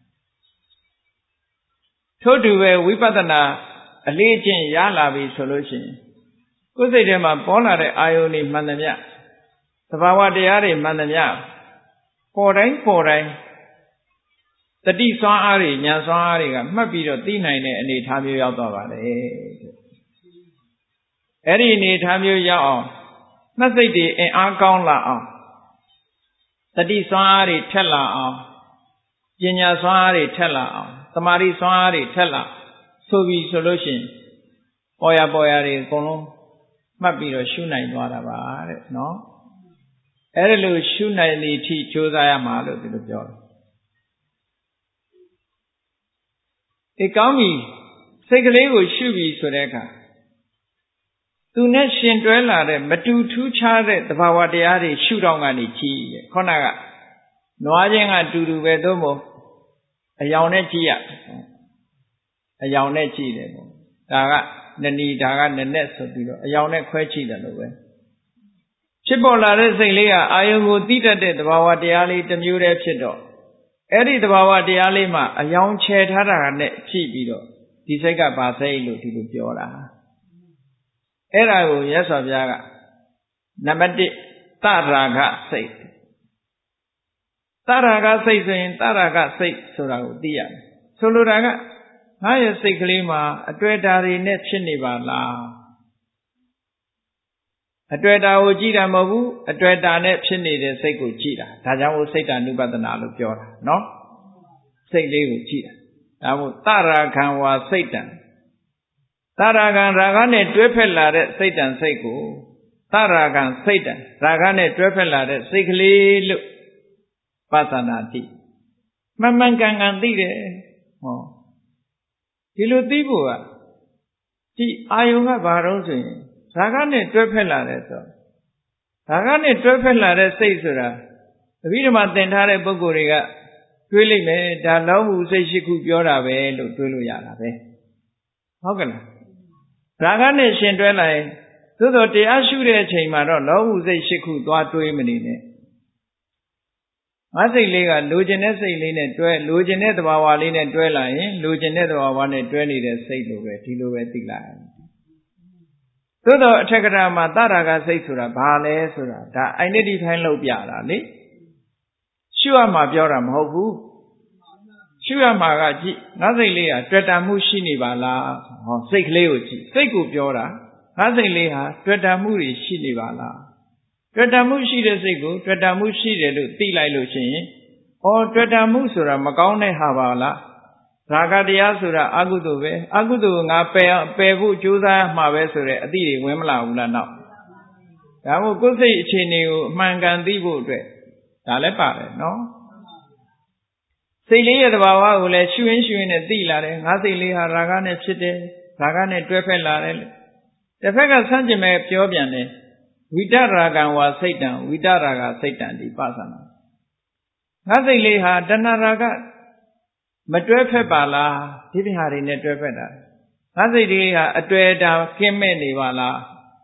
So do we Wipatana a legion Yalabi solution. Good say them a bona de Ioni Mandamia. The Bawa de Ari Mandamia. Foreign. The deep song Ari, Yansari, Mabi of Tina and the Tamu Yadova. Eri need Tamu Yao. Nothing in Argon La. The deep song Ari Tella. Jinya Sari Tella. Tamari Sari Tella. So we solution. Boya Boyari Gono. Mabi of Shunai Wadava, no? Erilu Shunai Ti Josiah Malu to the job. Ekami, Segalego Shubi Sureka. Do not Shindrella, Matu two charred the Pawadiari shoot on any chi, Konaga. Noajanga to do Vedomo, a Yaunechia, a Yaunechi, Daga, Nani Daga, the nest of a Yaune Quechi the way. Chipola Reselia, I will dita the Pawadiali, the Mure Chido. Eri the Bawa de Alima, a young ched had a net chibido, Disega Basailu to Piora. Era, yes of Yaga. Namadi Taraga say. Taraga says in Taraga say, Sura Dia. Soluraga, I say Klima, a dreadari net chiniva la. A dread Ojida Mabu, a dread net chini de Sego Chida. Tajawo Satan Nubatana Piora, no? Say Lego Chida. I will Tarakan was Satan. Taragan Ragane Drepella Satan Sego. Taragan Satan. Ragane Drepella Sigli look. Patanati. Mamangan Dide. Oh. Hilutibua. See, Ayunga Barosi. Ragane Drepella. Ragane Drepella Saysura. The Vidama Tentare Bogoriga. Really, me, Dalo who says she could Yora Ve, Lutuluya. How can I? Ragane Shendrella. So that the Ashura Chamber, no who says she could go to him in I say Lega, Lugenet Saline, Lugenet Wawalin and Dwella, Lugenet Wawan and 20 say to it, Tiluetic. So the Chakra Taraga say Sura, Bale Sura, I need it hello Piara, Shua Mabioram Hobu Shua Magaji, nothing lea, Tretamushini Bala, or Sik Leochi, Seku Piora, nothing lea, Tretamuri Shinivala. Tretamushi de Segu, Tretamushi de Tila Luchin, or Tretamusura Magone Havala, Ragadiasura Aguduve, Agudu Nape, Pevu Juza Mavesure, Adi, Wemla Ulana. I will go say Chinu, Mangandibu, Talepare, no? စိတ်လေးရဲ့သဘာဝကိုလည်းရှုရင်းနဲ့သိလာတယ်ငါစိတ်လေးဟာရာဂနဲ့ဖြစ်တယ်ရာဂနဲ့တွဲဖက်လာတယ်တစ်ဖက်ကဆန့်ကျင်မဲ့ပြောပြန်တယ်ဝိတရာဂံဝါစိတ်တံဝိတရာဂစိတ်တံဒီပသနာငါစိတ်လေးဟာတဏှာရာဂမတွဲဖက်ပါလားဒီပြဟာတွေနဲ့တွဲဖက်တာငါစိတ်လေးဟာအတွေ့အတာကင်းမဲ့နေပါလား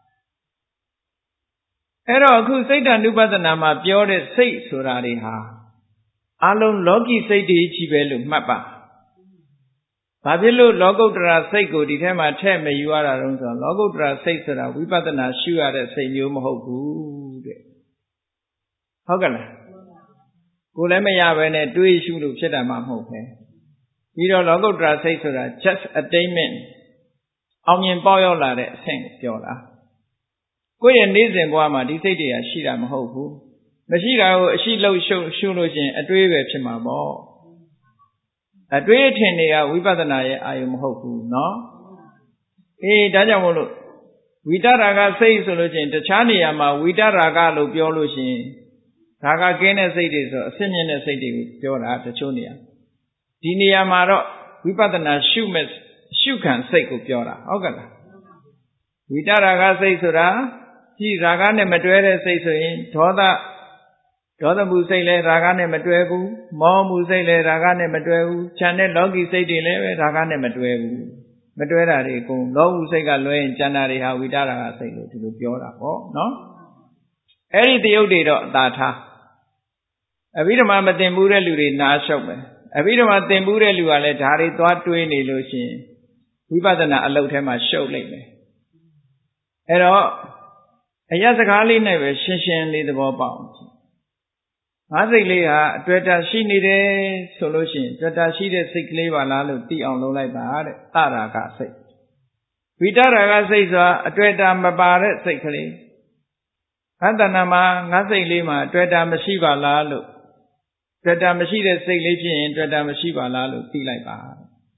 အဲ့တော့အခုစိတ်တ ानु ပသနာမှာပြောတဲ့စိတ်ဆိုတာတွေဟာအလုံးလောကီစိတ်တွေကြီးပဲလို့မှတ်ပါဘာဖြစ်လို့လောကုတ္တရာစိတ်ကိုဒီထဲမှာထည့်မယူရတာတုံးဆိုတော့လောကုတ္တရာစိတ်ဆိုတာဝိပဿနာရှုရတဲ့စိတ်မျိုးမဟုတ်ဘူးတဲ့ဟုတ်ကဲ့လားကိုယ်လည်းမရဘဲနဲ့တွေးရှုလို့ဖြစ်တာမှမဟုတ်ပဲပြီးတော့လောကုတ္တရာစိတ်ဆိုတာ just attainment အောင်မြင်ပေါက်ရောက်လာတဲ့အဆင့်ကိုပြောတာကိုယ့်ရဲ့နေ့စဉ်ဘဝမှာဒီစိတ်တွေကရှိတာမဟုတ်ဘူးမရှိတာကိုအရှိလို့ရှုလို့ချင်းအတွေးပဲဖြစ်မှာပေါ့အတွေးအထင်တွေကဝိပဿနာရဲ့အာယုံမဟုတ်ဘူးเนาะဒါကြောင့်မို့လို့ဝိတရာဂစိတ်ဆိုလို့ချင်းတခြားနေရာမှာဝိတရာဂလို့ပြောလို့ရှိရင်ဒါကကင်းတဲ့စိတ်တွေဆိုအစစ်မြင့်တဲ့စိတ်တွေကိုပြောတာတချို့နေရာဒီနေရာမှာတော့ဝိပဿနာရှုခံစိတ်ကိုပြောတာဟုတ်ကဲ့လားဝိတရာဂစိတ်ဆိုတာဒီရာဂနဲ့မတွဲတဲ့စိတ်ဆိုရင်ဒေါသမှုစိတ်လည်းရာဂနဲ့မတွဲဘူးမောမှုစိတ်လည်းရာဂနဲ့မတွဲဘူးခြံတဲ့လောကီစိတ်တွေလည်းပဲရာဂနဲ့မတွဲဘူးမတွဲတာတွေအကုန်လောဟုစိတ်ကလွဲရင်ကျန်တာတွေဟာဝိတရာဂစိတ်လို့ဒီလိုပြောတာပေါ့နော်အဲ့ဒီတယုတ်တွေတော့အသာထားအဘိဓမ္မာမသင်ဘူးတဲ့လူတွေနားလျှောက်မယ်အဘိဓမ္မာသင်ဘူးတဲ့လူကလည်းဒါတွေသွားတွေးနေလို့ရှိရင်ဝိပဿနာအလုပ်ထဲမှာရှုပ်လိုက်မယ်အဲ့တော့အရစကားလေးနဲ့ပဲရှင်းရှင်းလေးသဘောပေါက်ငါစိတ်လေးဟာအတွေ့အတာရှိနေတယ်ဆိုလို့ရှိရင်တွေ့တာရှိတဲ့စိတ်ကလေးပါလားလို့သိအောင်လုပ်လိုက်ပါတဲ့တရာဂစိတ်ဝိတရာဂစိတ်ဆိုတာအတွေ့အတာမပါတဲ့စိတ်ကလေးအတ္တနာမှာငါစိတ်လေးမှာအတွေ့အတာမရှိပါလားလို့တွေ့တာမရှိတဲ့စိတ်လေးဖြစ်ရင်တွေ့တာမရှိပါလားလို့သိလိုက်ပါဟော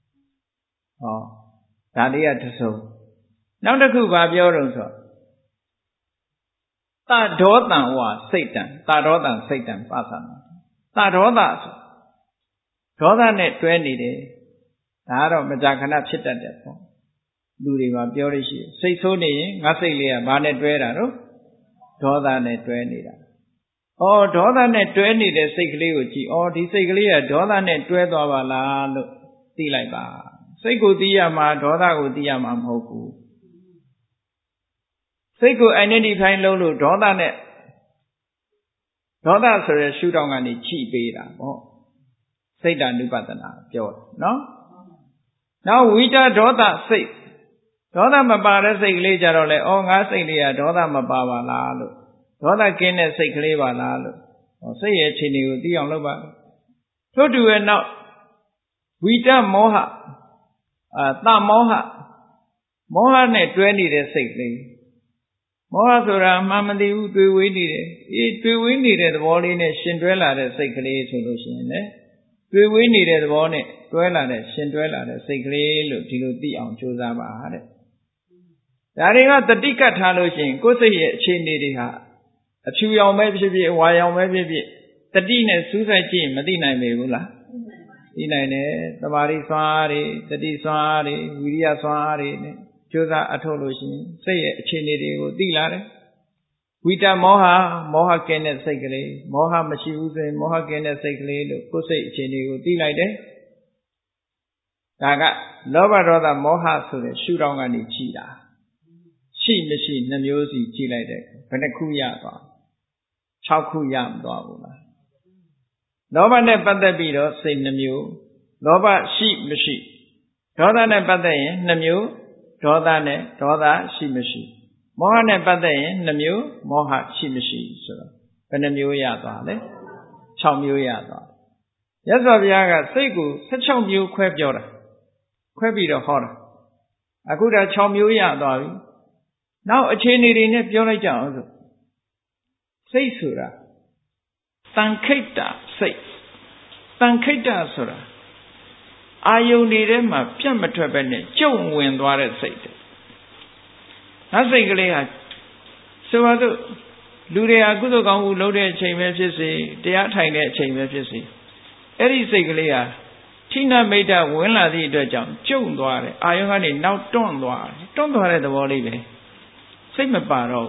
ဒါလေးကတစ်စုံနောက်တစ်ခုဘာပြောတော့ဆိုသဒေါတံဝါစိတ်တံသဒေါတံစိတ်တံပသနာသဒေါသဆိုဒေါသနဲ့တွဲနေတယ်ဒါကတော့မကြာခဏဖြစ်တတ်တယ်ပေါ့လူတွေမှာပြောလို့ရှိရင်စိတ်ဆိုးနေရင်ငါစိတ်လေးကဘာနဲ့တွဲတာတော့ဒေါသနဲ့တွဲနေတာဒေါသနဲ့တွဲနေတဲ့စိတ်ကလေးကိုကြည့်ဒီစိတ်ကလေးကဒေါသနဲ့တွဲသွားပါလားလို့သိလိုက်ပါစိတ်ကိုသိရမှာဒေါသကိုသိရမှာမဟုတ်ဘူးစိတ်ကို identify လုပ်လို့ဒေါသဆိုတဲ့ရှုထောင့်ကနေကြည့်ပေးတာပေါ့စိတ်တ ानु ပသနာပြောတယ်နော်နောက်ဝိတဒေါသစိတ်ဒေါသမပါတဲ့စိတ်ကလေးကြတော့လေငါစိတ်လေးကဒေါသမပါပါလားလို့ဒေါသကင်းတဲ့စိတ်ကလေးပါလားလို့စိတ်ရဲ့အခြေအနေကိုသိအောင်လုပ်ပါထို့တူရဲ့နောက်ဝိတမောဟသမောဟနဲ့တွဲနေတဲ့စိတ်လေးမောဟဆိုတာမှမသိဘူးတွေ့ဝေးနေတယ်တွေ့ဝေးနေတဲ့သဘောလေးနဲ့ရှင်တွဲလာတဲ့စိတ်ကလေးဆိုလို့ရှိရင်လေတွေ့ဝေးနေတဲ့သဘောနဲ့တွဲလာတဲ့ရှင်တွဲလာတဲ့စိတ်ကလေးလို့ဒီလိုသိအောင်ကြိုးစားပါတဲ့ဒါတွေကတတိကတ်ထားလို့ရှိရင်ကိုယ်စိတ်ရဲ့အခြေအနေတွေဟာအဖြူရောင်ပဲဖြစ်ဖြစ်အဝါရောင်ပဲဖြစ်ဖြစ်တတိနဲ့စူးစိုက်ကြည့်မသိနိုင်ပေဘူးလားသိနိုင်တယ်သမာဓိစွမ်းအားတွေတတိစွမ်းအားတွေဝိရိယစွမ်းအားတွေနဲ့ကြိုးစားအထုတ်လို့ရှိရင်စိတ်ရဲ့အခြေအနေတွေကိုသိလာတယ်ဝိတမောဟကင်းတဲ့စိတ်ကလေးမောဟမရှိဘူးဆိုရင်မောဟကင်းတဲ့စိတ်ကလေးလို့ကိုယ်စိတ်အခြေအနေကိုသိလိုက်တယ်ဒါကလောဘဒေါသမောဟဆိုတဲ့ရှုထောင့်ကနေကြည့်တာရှိမရှိနှမျိုးစီကြည့်လိုက်တဲ့ဘယ်နှခုရသွား6ခုရမသွားဘူးလားလောဘနဲ့ပတ်သက်ပြီးတော့စိတ်နှမျိုးလောဘရှိမရှိဒေါသနဲ့ပတ်သက်ရင်2မျိုးဒေါသနဲ့ဒေါသရှိမရှိမောဟနဲ့ပတ်သက်ရင်2မျိုးမောဟရှိမရှိဆိုတော့ဘယ်နှမျိုးရသွားလဲ6မျိုးရသွားမြတ်စွာဘုရားကစိတ်ကို16မျိုးခွဲပြောတာခွဲပြီးတော့ဟောတာအခုဒါ6မျိုးရသွားပြီနောက်အခြေအနေတွေနဲ့ပြောလိုက်ကြအောင်ဆိုစိတ်ဆိုတာသံခိတ္တစိတ်သံခိတ္တဆိုတာအာယုန်တွေထဲမှာပြတ်မထွက်ပဲနဲ့ကျုံဝင်သွားတဲ့စိတ်တွေငါစိတ်ကလေးဟာဆိုပါစို့လူတွေဟာကုသိုလ်ကောင်းမှုလုပ်တဲ့အချိန်ပဲဖြစ်စေတရားထိုင်တဲ့အချိန်ပဲဖြစ်စေအဲ့ဒီစိတ်ကလေးဟာဌိနမိတ်တဝင်လာသည့်အတွက်ကြောင့်ကျုံသွားတယ်အာယုံကနေနောက်တွန့်သွားတယ်တွန့်သွားတဲ့သဘောလေးပဲစိတ်မပါတော့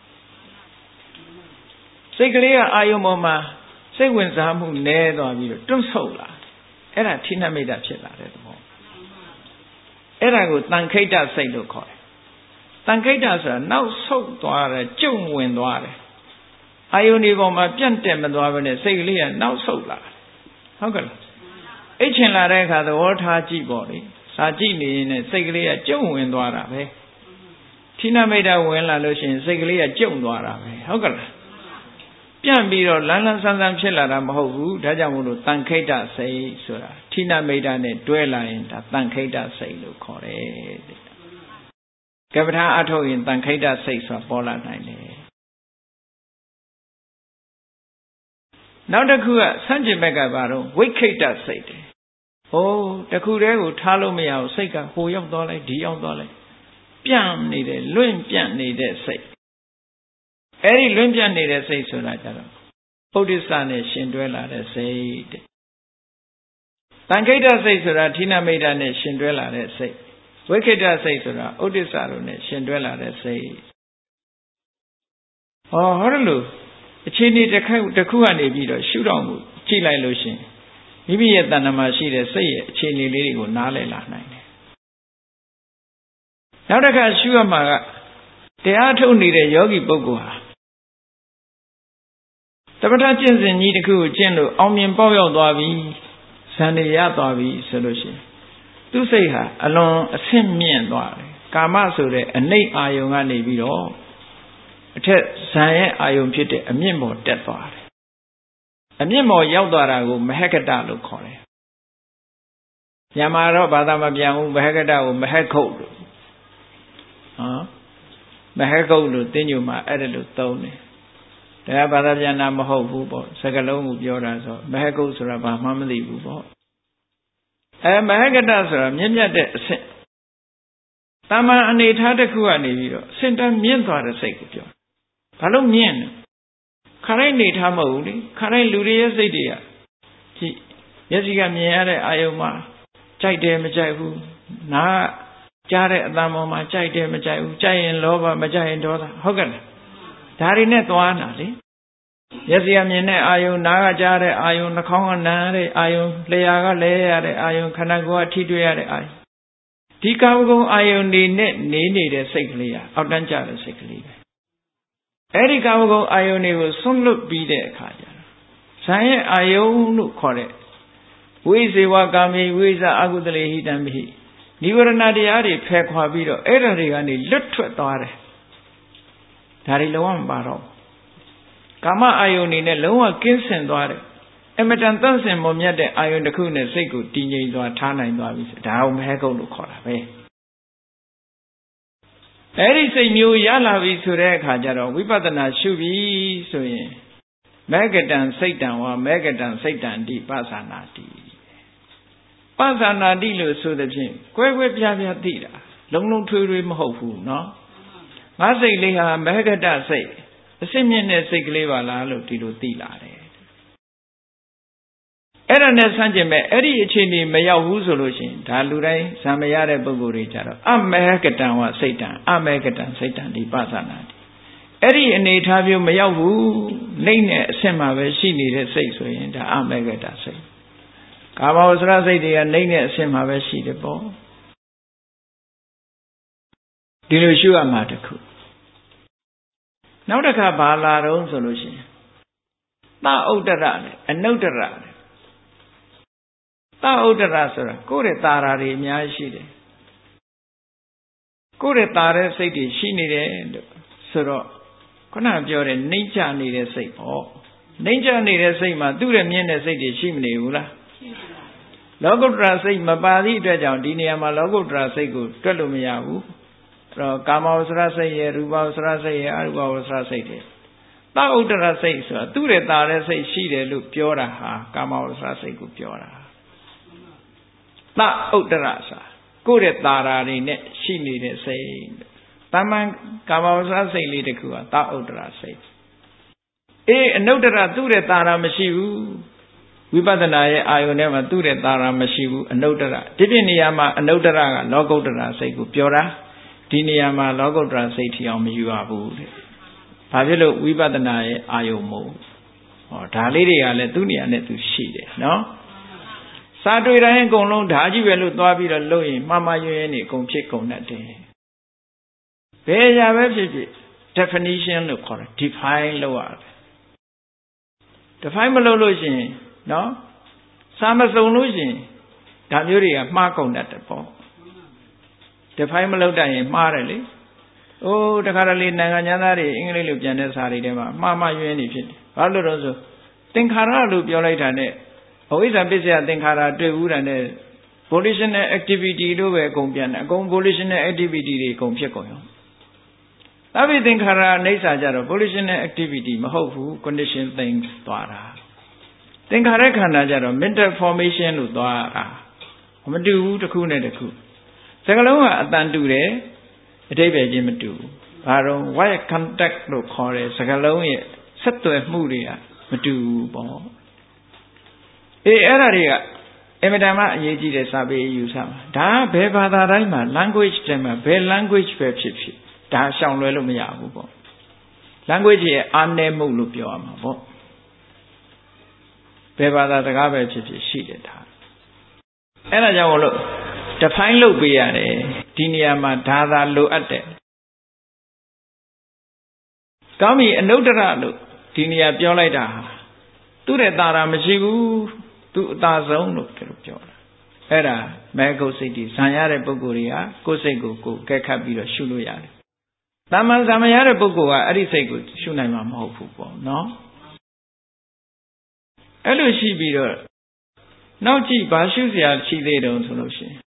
စိတ်ကလေးကအာယုံပေါ်မှာစိတ်ဝင်စားမှုနည်းသွားပြီးတော့တွန့်ဆုတ်လာအဲ့ဒါဌိနမိတ်တဖြစ်လာတဲ့သဘောအဲ့ဒါကိုတန်ခိတ္တစိတ်လို့ခေါ်တယ်တန်ခိတ္တဆိုတာနောက်ဆုတ်သွားတယ်ကျုံဝင်သွားတယ်အာယုန်ဒီပေါ်မှာပြန့်တက်မသွားဘဲနဲ့စိတ်ကလေးကနောက်ဆုတ်လာဟုတ်ကဲ့လားအိတ်ချင်လာတဲ့အခါသဘောထားကြည့်ပေါ့လေစာကြည့်နေရင်စိတ်ကလေးကကျုံဝင်သွားတာပဲဌိနမိတ်တဝင်လာလို့ရှိရင်စိတ်ကလေးကကျုံသွားတာပဲဟုတ်ကဲ့လားပြန့်ပြီးတော့လန်းလန်းဆန်းဆန်းဖြစ်လာတာမဟုတ်ဘူးဒါကြောင့်မို့လို့တန်ခိတ္တစိတ်ဆိုတာဌိနမိတ်တနဲ့တွဲလာရင်ဒါတန်ခိတ္တစိတ်လို့ခေါ်တယ်ကပ္ပထာအထုတ်ရင်တန်ခိတ္တစိတ်ဆိုတာပေါ်လာနိုင်တယ်နောက်တစ်ခုကဆန့်ကျင်ဘက်ကဘာတော့ဝိခိတ္တစိတ်တယ်ဟိုတခုတည်းကိုထားလို့မရဘူးစိတ်ကဟိုရောက်သွားလိုက်ဒီရောက်သွားလိုက်ပြန့်နေတယ်လွင့်ပြန့်နေတဲ့စိတ်အဲ့ဒီလွင့်ပြန့်နေတဲ့စိတ်ဆိုတာကြတော့ပုဒ္ဓစ္စနဲ့ရှင်တွဲလာတဲ့စိတ်တဲ့တန်ခိတ္တစိတ်ဆိုတာဌိနမိတ်တနဲ့ရှင်တွဲလာတဲ့စိတ်ဝိခိတ္တစိတ်ဆိုတာဥဒိစ္စတို့နဲ့ရှင်တွဲလာတဲ့စိတ်ဟောတယ်လို့အခြေအနေတစ်ခုကနေပြီးတော့ရှုတော့မှုကြည့်လိုက်လို့ရှင်မိမိရဲ့တဏ္ဍာမှာရှိတဲ့စိတ်ရဲ့အခြေအနေလေးတွေကိုနားလည်လာနိုင်တယ်နောက်တစ်ခါရှုရမှာကတရားထုတ်နေတဲ့ယောဂီပုဂ္ဂိုလ်ဟာတပ္ပတကျင့်စဉ်ကြီးတစ်ခုကိုကျင့်လို့အောင်မြင်ပေါက်ရောက်သွားပြီဇန်နေရသွားပြီဆိုလို့ရှိရင်သူစိတ်ဟာအလွန်အဆင့်မြင့်သွားတယ်ကာမဆိုတဲ့အနိတ်အာယုံကနေပြီးတော့အထက်ဇန်ရဲ့အာယုံဖြစ်တဲ့အမြင့်ပေါ်တက်သွားတယ်အမြင့်ပေါ်ရောက်သွားတာကိုမဟက္ကတလို့ခေါ်တယ်မြန်မာတော့ဘာသာမပြန်ဘူးမဟက္ကတကိုမဟက္ခုတ်လို့မဟက္ခုတ်လို့သင်ညူမှာအဲ့ဒါလို့သုံးတယ်တရားဘာသာပြန်တာမဟုတ်ဘူးပေါ့စကားလုံးကိုပြောတာဆိုမဟက္ခုတ်ဆိုတာဘာမှမသိဘူးပေါ့မဟက္ကတဆိုတာမြင့်မြတ်တဲ့အဆင့်တာမန်အနေထားတစ်ခုကနေပြီးတော့အဆင့်တန်းမြင့်သွားတဲ့စိတ်ကိုပြောဘာလို့မြင့်လဲခါတိုင်းနေထားမဟုတ်ဘူးလေခါတိုင်းလူတွေရဲ့စိတ်တွေကကြည့်မျက်စိကမြင်ရတဲ့အာယုံမှာကြိုက်တယ်မကြိုက်ဘူးနားကြားတဲ့အသံပေါ်မှာကြိုက်တယ်မကြိုက်ဘူးကြိုက်ရင်လောဘမကြိုက်ရင်ဒေါသဟုတ်ကဲ့လားဒါတွေနဲ့သွားတာလေမျက်စိကမြင်တဲ့အာယုံနားကကြားတဲ့အာယုံနှာခေါင်းကနားတဲ့အာယုံလျှာကလဲရတဲ့အာယုံခန္ဓာကိုယ်ကထိတွေ့ရတဲ့အာယုံဒီကာမဂုဏ်အာယုန်တွေနဲ့နေနေတဲ့စိတ်ကလေးကအောက်တန်းကျတဲ့စိတ်ကလေးပဲအဲ့ဒီကာမဂုဏ်အာယုန်တွေကိုဆွန့်လွတ်ပြီးတဲ့အခါကျတော့ဇန်ရဲ့အာယုန်လို့ခေါ်တဲ့ဝိဇေဝကာမေဝိဇာအကုသလေဟိတံမိနိဝရဏတရားတွေဖယ်ခွာပြီးတော့အဲ့ဒါတွေကနေလွတ်ထွက်သွားတယ်ဒါတွေလုံးဝမပါတော့ကာမအာယုန်တွေနဲ့လုံးဝကင်းစင်သွားတယ်အမတန်သန့်စင်မွန်မြတ်တဲ့အာယုန်တစ်ခုနဲ့စိတ်ကိုတည်ငြိမ်စွာထားနိုင်သွားပြီဒါကိုမဟကုတ်လို့ခေါ်တာပဲအဲ့ဒီစိတ်မျိုးရလာပြီဆိုတဲ့အခါကျတော့ဝိပဿနာရှုပြီဆိုရင်မေကတံစိတ်တံဝါမေကတံစိတ်တံတိပသနာတိပသနာတိလို့ဆိုတဲ့ဖြင့်ကွဲကွဲပြားပြားသိတာလုံးလုံးထွေးထွေးမဟုတ်ဘူးเนาะငါစိတ်လေးဟာမေကတစိတ်အစစ်မြင့်တဲ့စိတ်ကလေးပါလားလို့ဒီလိုသိလာတယ်အဲ့ဒါနဲ့ဆန့်ကျင်မဲ့အဲ့ဒီအခြေအနေမရောက်ဘူးဆိုလို့ရှိရင်ဒါလူတိုင်းဇံမရတဲ့ပုဂ္ဂိုလ်တွေကြတော့အမေကတံဝစိတ်တံအမေကတံစိတ်တံဒီပသနာတိအဲ့ဒီအနေထားမျိုးမရောက်ဘူးနှိမ့်တဲ့အဆင့်မှာပဲရှိနေတဲ့စိတ်ဆိုရင်ဒါအမေကတစိတ်ကာမဝဆရာစိတ်တွေကနှိမ့်တဲ့အဆင့်မှာပဲရှိတယ်ပေါ့ဒီလိုရှုရမှာတခုနောက်တစ်ခါဘာလာတော့ဆိုလို့ရှိရင်သဥဒ္ဒရနဲ့အနုဒ္ဒရနဲ့သဥဒ္ဒရဆိုတာကိုယ့်ရဲ့တာရာတွေအများကြီးရှိတယ်ကိုယ့်ရဲ့တာတဲ့စိတ်တွေရှိနေတယ်လို့ဆိုတော့ခုနပြောတဲ့နှိမ့်ချနေတဲ့စိတ်ပေါ့နှိမ့်ချနေတဲ့စိတ်မှာသူ့ရဲ့မြင့်တဲ့စိတ်တွေရှိမနေဘူးလားလောကုတ္တရာစိတ်မပါသည့်အတွက်ကြောင့်ဒီနေရာမှာလောကုတ္တရာစိတ်ကိုတွက်လို့မရဘူးအဲ့တော့ကာမဝဆရာစိတ်ရဲ့ရူပဝဆရာစိတ်ရဲ့အရူပဝဆရာစိတ်တွေသဥဒ္ဒရစိတ်ဆိုတာသူ့ရဲ့တာတဲ့စိတ်ရှိတယ်လို့ပြောတာဟာကာမဝဆရာစိတ်ကိုပြောတာသဥဒ္ဒရဆိုတာကိုယ့်ရဲ့တာရာတွေနဲ့ရှိနေတဲ့စိတ်တမန်ကာမဝဆရာစိတ်လေးတစ်ခုဟာသဥဒ္ဒရစိတ်အနုဒ္ဒရသူ့ရဲ့တာရာမရှိဘူးဝိပဿနာရဲ့အာယုန်ထဲမှာသူ့တဲ့သာရမရှိဘူးအနုတ္တရဒီပြနေရာမှာအနုတ္တရကလောကုတ္တရာစိတ်ကိုပြောတာဒီနေရာမှာလောကုတ္တရာစိတ်ထီအောင်မယူရဘူးတဲ့ဘာဖြစ်လို့ဝိပဿနာရဲ့အာယုန်မို့ဟောဒါလေးတွေကလည်းသူ့နေရာနဲ့သူရှိတယ်နော်စာတွေ့တိုင်းအကုန်လုံးဓာကြီးပဲလို့သွားပြီးတော့လုပ်ရင်မှားမှားရွံ့ရွံ့နေအကုန်ဖြစ်ကုန်တတ်တယ်ဘယ်အရာပဲဖြစ်ဖြစ် definition လို့ခေါ်တယ် define လုပ်ရတယ် define မလုပ်လို့ရှိရင်နော်စာမစုံလို့ရှိရင်ဒါမျိုးတွေကမှားကုန်တတ်တယ်ပေါ့ define မလုပ်တတ်ရင်မှားတယ်လေအိုးတခါတလေနိုင်ငံသားတွေအင်္ဂလိပ်လိုပြန်တဲ့စာတွေထဲမှာမှားမှားရွံ့ရွံ့နေဖြစ်တယ်ဘာလို့လဲဆိုသင်္ခါရလို့ပြောလိုက်တာနဲ့အဝိဇ္ဇာပစ္စယသင်္ခါရတွေ့ဘူးတာနဲ့ volitional activity လို့ပဲအကုန်ပြန်တယ်အကုန် volitional activity တွေအကုန်ဖြစ်ကုန်ရောသဗ္ဗေသင်္ခါရအိဋ္ဌာကြတော့ volitional activity မဟုတ်ဘူး condition things သွားတာသင်္ခါရခန္ဓာကြတော့ mental formation လို့သွားတာမတူဘူးတစ်ခုနဲ့တစ်ခုစကားလုံးကအတန်တူတယ်အဓိပ္ပာယ်ချင်းမတူဘူးဘာတော့ word contact လို့ခေါ်တယ်စကားလုံးရဲ့ဆက်သွယ်မှုတွေကမတူဘူးပေါ့အဲ့ဒါတွေကအင်မတန်မှအရေးကြီးတဲ့စာပေယူဆမှာဒါဘယ်ဘာသာတိုင်းမှာ language တွေမှာဘယ် language ပဲဖြစ်ဖြစ်ဒါရှောင်လွယ်လို့မရဘူးပေါ့ language ရဲ့အားနည်းမှုလို့ပြောရမှာပေါ့ဘယ်ဘာသာစကားပဲဖြစ်ဖြစ်ရှိတယ်ဒါအဲ့ဒါကြောင့်လို့ define လုပ်ပေးရတယ်ဒီနေရာမှာဒါသာလိုအပ်တယ်ကောင်းပြီအနုတ္တရလို့ဒီနေရာပြောလိုက်တာဟာသူ့တဲ့သာရာမရှိဘူးသူအသာဆုံးလို့ပြောတာအဲ့ဒါမဲဂုတ်စိတ်ဒီဇံရတဲ့ပုဂ္ဂိုလ်တွေကကိုယ်စိတ်ကိုကိုယ်ကဲခတ်ပြီးတော့ရှုလို့ရတယ်။တာမန်ဇံမရတဲ့ပုဂ္ဂိုလ်ကအဲ့ဒီစိတ်ကိုရှုနိုင်မှာမဟုတ်ဘူးပေါ့နော်။အဲ့လိုရှိပြီးတော့နောက်ကြည့်ဘာရှုစရာရှိသေးတုံးဆိုလို့ရှိရင်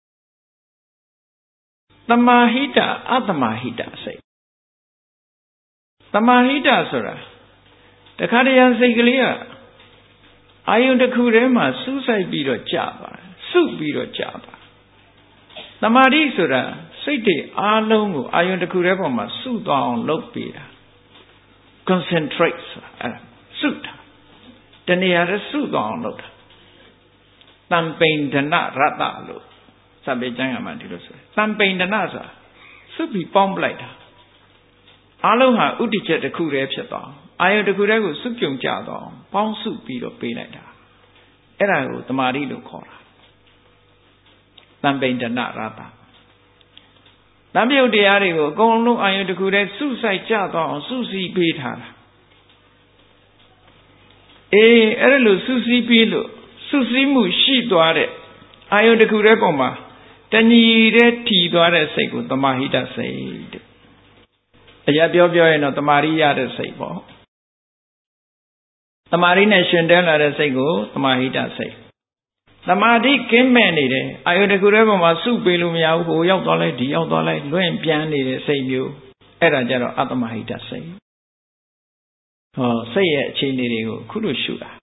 သမာဟိတအတ္တမဟိတစိတ်သမာဟိတဆိုတာတခါတည်းရန်စိတ်ကလေးကအာယုန်တစ်ခုထဲမှာစူးစိုက်ပြီးတော့ကြာပါတယ်စုပြီးတော့ကြာပါသမာဓိဆိုတာစိတ်တွေအားလုံးကိုအာယုန်တစ်ခုထဲပေါ်မှာစုသွားအောင်လုပ်ပေးတာ concentrate ဆိုတာအဲ့ဒါစုတာတဏှာရစုသွားအောင်လုပ်တာတံပိန်ဒနရတ္တလို့စာပေကျမ်းကမှဒီလိုဆိုတယ်တံပိန်ဒနဆိုတာစုပြီးပေါင်းပလိုက်တာအားလုံးဟာဥတည်ချက်တစ်ခုတည်းဖြစ်သွားအာယုန်တစ်ခုတည်းကိုစုပြုံကြသွားအောင်ပေါင်းစုပြီးတော့ပေးလိုက်တာအဲ့ဒါကိုတမာတိလို့ခေါ်တာတံပိန်ဒနရတ္တတံပြုတ်တရားတွေကိုအကုန်လုံးအာယုန်တစ်ခုတည်းစုဆိုင်ကြသွားအောင်စုစည်းပေးထားတာအဲ့ဒါလို့စုစည်းပြီးလို့စုစည်းမှုရှိသွားတဲ့အာယုန်တစ်ခုတည်းပုံမှာတဏီတဲ့ထီသွားတဲ့စိတ်ကိုတမာဟိတစိတ်တဲ့အရာပြောရင်တော့တမာရိယတဲ့စိတ်ပေါ့တမာရိနဲ့ရှင်တဲလာတဲ့စိတ်ကိုတမာဟိတစိတ်သမာဓိကင်းမဲ့နေတယ်အာယုတစ်ခုတည်းပေါ်မှာစုပေးလို့မရဘူးဟိုရောက်သွားလိုက်ဒီရောက်သွားလိုက်လွင့်ပြန်နေတဲ့စိတ်မျိုးအဲ့ဒါကြတော့အတ္တမဟိတစိတ်ဟောစိတ်ရဲ့အခြေအနေတွေကိုခုလိုရှုတာ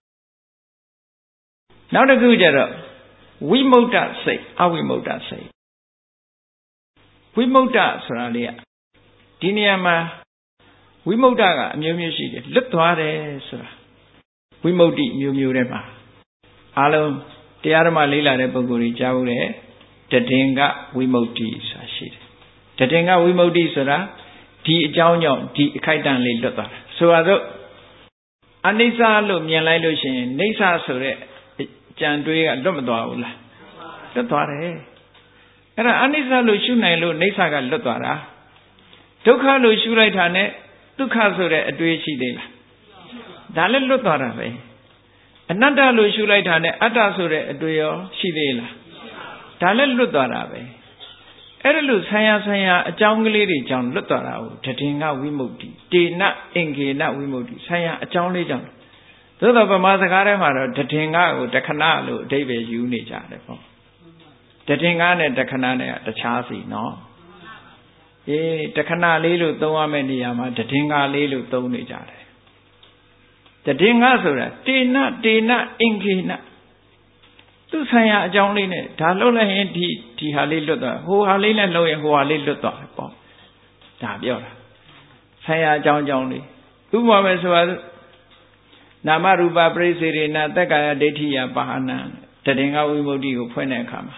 နောက်တစ်ခုကျတော့ဝိမု ക്ത စိတ်အဝိမု ക്ത စိတ်ဝိမု ക്ത ဆိုတာလေးကဒီနေရာမှာဝိမု ക്ത ကအမျိုးမျိုးရှိတယ်လွတ်သွားတယ်ဆိုတာဝိမု ക്തി မျိုးမျိုးထဲမှာအားလုံးတရားဓမ္မလေးလာတဲ့ပုဂ္ဂိုလ်ကြီးကြားဘူးတဲ့တဒင်္ဂဝိမု ക്തി ဆိုတာရှိတယ်တဒင်္ဂဝိမု ക്തി ဆိုတာဒီအကြောင်းကြောင့်ဒီအခိုက်အတန့်လေးလွတ်သွားတာဆိုတော့အနိစ္စလို့မြင်လိုက်လို့ရှိရင်နိစ္စဆိုတဲ့ကြံတွေးကလွတ်မသွားဘူးလားလွတ်သွားတယ်အဲ့ဒါအနိစ္စလို့ရှုနိုင်လို့နိစ္စကလွတ်သွားတာဒုက္ခလို့ရှုလိုက်တာနဲ့ဒုက္ခဆိုတဲ့အတွေးရှိသေးလားဒါလည်းလွတ်သွားတာပဲအနတ္တလို့ရှုလိုက်တာနဲ့အတ္တဆိုတဲ့အတွေ့ရောရှိသေးလားဒါလည်းလွတ်သွားတာပဲအဲ့ဒါလို့ဆံရအကြောင်းကလေးတွေကြောင့်လွတ်သွားတာကိုတဒင်္ဂဝိမု ക്തി တေနအင်္ဂေနဝိမု ക്തി ဆံရအကြောင်းလေးကြောင့်သို့တော်ဗမာစကားထဲမှာတော့တဒင်္ဂကိုတခဏလို့အဓိပ္ပာယ်ယူနေကြတယ်ပေါ့တဒင်္ဂနဲ့တခဏနဲ့တခြားစီနော်တခဏလေးလို့သုံးရမယ့်နေရာမှာတဒင်္ဂလေးလို့သုံးနေကြတယ်တဒင်္ဂဆိုတာတေနအင်္ဂေနသူဆိုင်ရာအကြောင်းလေးနဲ့ဒါလှုပ်လိုက်ရင်ဒီဟာလေးလွတ်သွားဟိုဟာလေးနဲ့လှုပ်ရင်ဟိုဟာလေးလွတ်သွားပေါ့ဒါပြောတာဆိုင်ရာအကြောင်းလေးဥပမာပဲဆိုပါစို့ Nama rupa presirina tekaya detiya pahana Tadinga vimukti ko phwene khama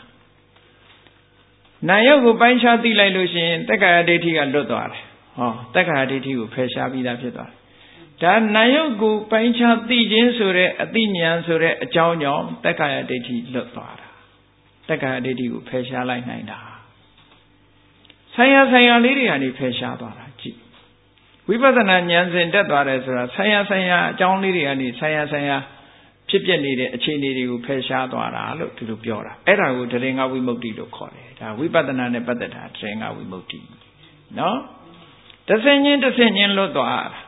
Nayo ko paincha ti lai lo shin tekaya deti ka luat twaတယ်tekaya deti ko phel sha pi da phit twa Da nayo ko paincha ti chin so de ati nyan so de achaung jaung tekaya deti luat twa da tekaya deti ko phel sha lai nain da Sayaလေးတွေကနေဖယ်ရှားသွားတာကြည့်ဝိပဿနာဉာဏ်စဉ်တက်သွားတယ်ဆိုတာဆိုင်ရာအကြောင်းလေးတွေကနေဆိုင်ရာဖြစ်ပျက်နေတဲ့အခြေအနေတွေကိုဖယ်ရှားသွားတာလို့ဒီလိုပြောတာအဲ့ဒါကိုတရင်္ဂဝိမု ക്തി လို့ခေါ်တယ်ဒါဝိပဿနာနဲ့ပတ်သက်တာတရင်္ဂဝိမု ക്തി နော်တစ်ဆင့်ချင်းလွတ်သွားတာ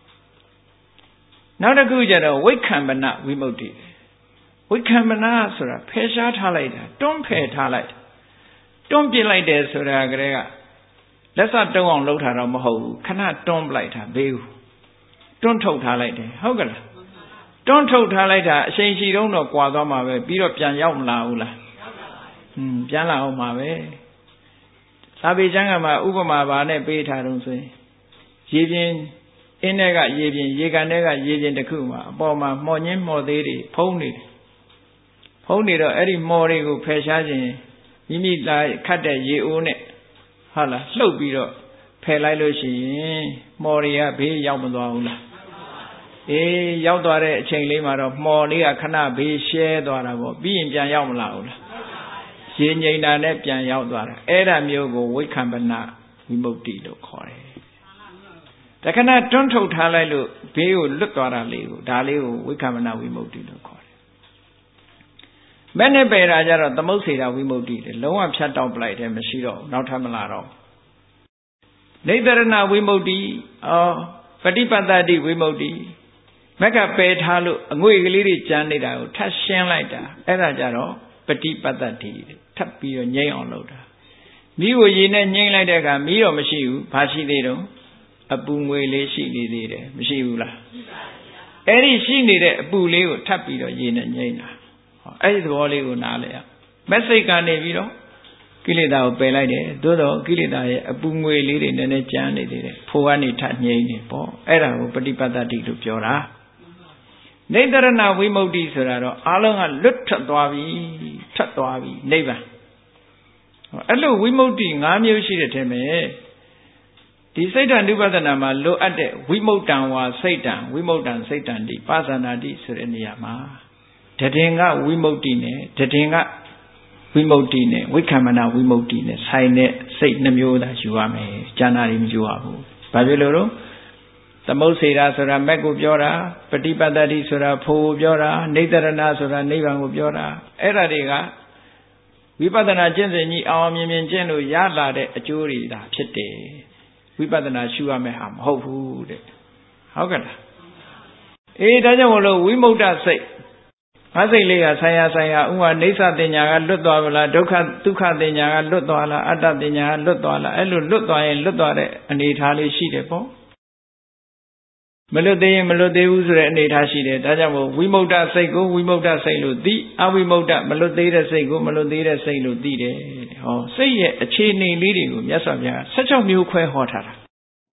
နောက်တစ်ခုကျတော့ဝိက္ခံပနဝိမု ക്തി ဝိက္ခံပနဆိုတာဖယ်ရှားထားလိုက်တာတွန်းဖယ်ထားလိုက်တွန်းပြလိုက်တယ်ဆိုတာကလေးကလက်စတုံးအောင်လှုပ်ထားတော့မဟုတ်ဘူးခဏတွန်းပလိုက်တာဘေးကိုတွန်းထုတ်ထားလိုက်တယ်ဟုတ်ကလားတွန်းထုတ်ထားလိုက်တာအချိန်ရှိတော့ကွာသွားမှာပဲပြီးတော့ပြန်ရောက်မလာဘူးလားပြန်လာအောင်မှာပဲသာပေကျမ်းကမှာဥပမာပါနဲ့ပေးထားတော့ဆိုရင်ရေပြင်းအင်းထဲကရေပြင်းရေကန်ထဲကရေပြင်းတစ်ခုမှာအပေါ်မှာမှော်ညင်းမှော်သေးတွေဖုံးနေတော့အဲ့ဒီမှော်တွေကိုဖယ်ရှားခြင်းမိမိလာခတ်တဲ့ရေအိုးနဲ့ဟုတ်လားလှုပ်ပြီးတော့ဖယ်လိုက်လို့ရှိရင်မှော်တွေကဘေးရောက်မသွားဘူးလားအေးရောက်သွားတဲ့အချိန်လေးမှာတော့မှော်လေးကခဏဘေးရှဲသွားတာပေါ့ပြီးရင်ပြန်ရောက်မလာဘူးလားရေငိမ့်တာနဲ့ပြန်ရောက်သွားတာအဲ့ဒါမျိုးကိုဝိက္ခံပနဝိမု ക്തി လို့ခေါ်တယ်တခဏတွန်းထုတ်ထားလိုက်လို့ဘေးကိုလွတ်သွားတာလေးကိုဒါလေးကိုဝိက္ခံပနဝိမု ക്തി လို့ခေါ်တယ်မဲ့နဲ့ပယ်တာကြတော့သမုတ်စေတာဝိမု ക്തി လေလုံးဝဖြတ်တောက်ပလိုက်တယ်မရှိတော့နောက်ထပ်မလာတော့နေတရဏဝိမု ക്തി ပฏิပတ္တိဝိမု ക്തി မက်ကပယ်ထားလို့အငွေကလေးတွေကျန်နေတာကိုထပ်ရှင်းလိုက်တာအဲ့ဒါကြတော့ပฏิပတ္တိထပ်ပြီးတော့ငြိမ့်အောင်လုပ်တာမိကိုရေနဲ့ငြိမ့်လိုက်တဲ့အခါမိတော့မရှိဘူးဘာရှိသေးတော့အပူငွေလေးရှိနေသေးတယ်မရှိဘူးလားအဲ့ဒီရှိနေတဲ့အပူလေးကိုထပ်ပြီးတော့ရေနဲ့ငြိမ့်တာအဲ့ဒီသဘောလေးကိုနားလဲရမက်စိတ်ကနေပြီးတော့ကိလေသာကိုပယ်လိုက်တယ်သို့တော့ကိလေသာရဲ့အပူငွေလေးတွေနည်းနည်းကျန်နေသေးတယ်ဖိုးကနေထငြိမ့်နေပေါ့အဲ့ဒါကိုပฏิပတ္တိလို့ပြောတာနေတရဏဝိမု ക്തി ဆိုတာတော့အားလုံးကလွတ်ထွက်သွားပြီနိဗ္ဗာန်အဲ့လိုဝိမု ക്തി ၅မျိုးရှိတဲ့ထဲမှာဒီစိတ်ဓာနုပဒနာမှာလိုအပ်တဲ့ဝိမု တံဝါစိတ်တံဝိမု တံစိတ်တံတိပါဇာနာတိဆိုတဲ့နေရာမှာတည်ငါဝိမု ക്തി နဲ့တည်ငါဝိမု ക്തി နဲ့ဝိက္ခံမနဝိမု ക്തി နဲ့ဆိုင်တဲ့စိတ်နှမျိုးသာယူရမယ်ကျန်တာတွေမယူရဘူးဘာဖြစ်လို့လဲသမုတ်စေတာဆိုတာမက်ကိုပြောတာပฏิပတ္တိဆိုတာဖိုးပြောတာနေတရဏဆိုတာနိဗ္ဗာန်ကိုပြောတာအဲ့ဒါတွေကဝိပဿနာကျင့်စဉ်ကြီးအောင်မြင်ကျင့်လို့ရလာတဲ့အကျိုးတွေဒါဖြစ်တယ်ဝိပဿနာရှုရမယ့်ဟာမဟုတ်ဘူးတဲ့ဟုတ်ကဲ့လားအေးဒါကြောင့်မလို့ဝိမု တ္တစိတ်ငါစိတ်လေးကဆိုင်ရာဥမာနေသတင်ညာကလွတ်သွားဗလားဒုက္ခဒုက္ခတင်ညာကလွတ်သွားလားအတ္တတင်ညာကလွတ်သွားလားအဲ့လိုလွတ်သွားရင်လွတ်သွားတဲ့အနေအထားလေးရှိတယ်ပေါ့မလွတ်သေးရင်မလွတ်သေးဘူးဆိုတဲ့အနေအထားရှိတယ်ဒါကြောင့်မို့ဝိမု တ္တစိတ်ကိုဝိမု တ္တစိတ်လို့သိအဝိမု တ္တမလွတ်သေးတဲ့စိတ်ကိုမလွတ်သေးတဲ့စိတ်လို့သိတယ်ဟောစိတ်ရဲ့အခြေအနေလေးတွေကိုမြတ်စွာဘုရား16မျိုးခွဲဟောထားတာ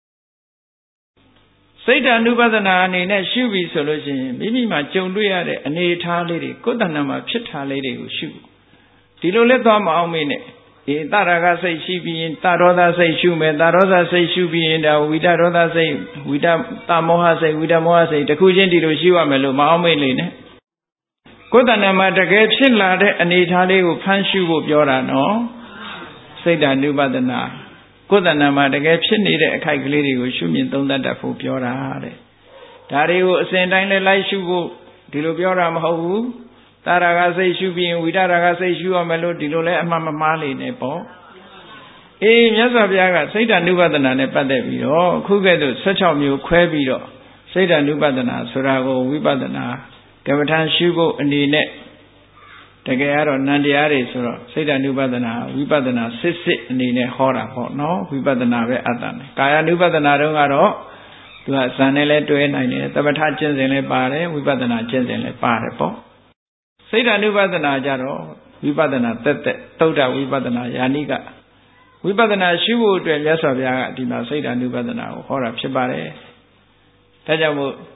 စိတ်ဓာနုပဒနာအနေနဲ့ရှုပြီဆိုလို့ရှိရင်မိမိမှာကြုံတွေ့ရတဲ့အနေအထားလေးတွေကိုယ်တဏ္ဍာမှာဖြစ်ထားလေးတွေကိုရှုဒီလိုလဲသွားမအောင်မေးနဲ့တရာဂစိတ်ရှိပြီးရင်တရောသစိတ်ရှုမယ်တရောသစိတ်ရှုပြီးရင်ဒါဝိတရောသစိတ်ဝိတတမောဟစိတ်ဝိတမောဟစိတ်တစ်ခုချင်းဒီလိုရှုရမယ်လို့မအောင်မေးလေနဲ့ကိုယ်တဏ္ဍာမှာတကယ်ဖြစ်လာတဲ့အနေအထားလေးကိုဖန်ရှုဖို့ပြောတာနော်စိတ်ဓာနုပဒနာကိုယ်တဏ္ဍာမှာတကယ်ဖြစ်နေတဲ့အခိုက်ကလေးတွေကိုရှုမြင်သုံးသပ်တတ်ဖို့ပြောတာတဲ့ဒါတွေကိုအစဉ်တိုင်းလဲလိုက်ရှုဖို့ဒီလိုပြောတာမဟုတ်ဘူးတာရာဂစိတ်ရှုပြီးရင်ဝိတရာဂစိတ်ရှုရမယ်လို့ဒီလိုလဲအမှန်မမှားလေနဲ့ပေါ့အေးမြတ်စွာဘုရားကစိတ်ဓာနုပဒနာနဲ့ပတ်သက်ပြီးတော့အခုကဲ့သို့16မျိုးခွဲပြီးတော့စိတ်ဓာနုပဒနာဆိုတာကိုဝိပဿနာကမ္မထာရှုဖို့အနေနဲ့တကယ်ကတော့နန္တရားတွေဆိုတော့စိတ်ဓာနုပဒနာဝိပဿနာစစ်အနေနဲ့ဟောတာပေါ့နော်ဝိပဿနာပဲအတ္တနဲ့ကာယ ानु ပဒနာတုန်းကတော့သူကဇန်နဲ့လဲတွဲနိုင်တယ်သမထကျင့်စဉ်လဲပါတယ်ဝိပဿနာကျင့်စဉ်လဲပါတယ်ပေါ့စိတ်ဓာနုပဒနာကြတော့ဝိပဿနာတက်သုဒ္ဓဝိပဿနာယာနိကဝိပဿနာရှုဖို့အတွက်မြတ်စွာဘုရားကဒီမှာစိတ်ဓာနုပဒနာကိုဟောတာဖြစ်ပါတယ်ဒါကြောင့်မို့ဒ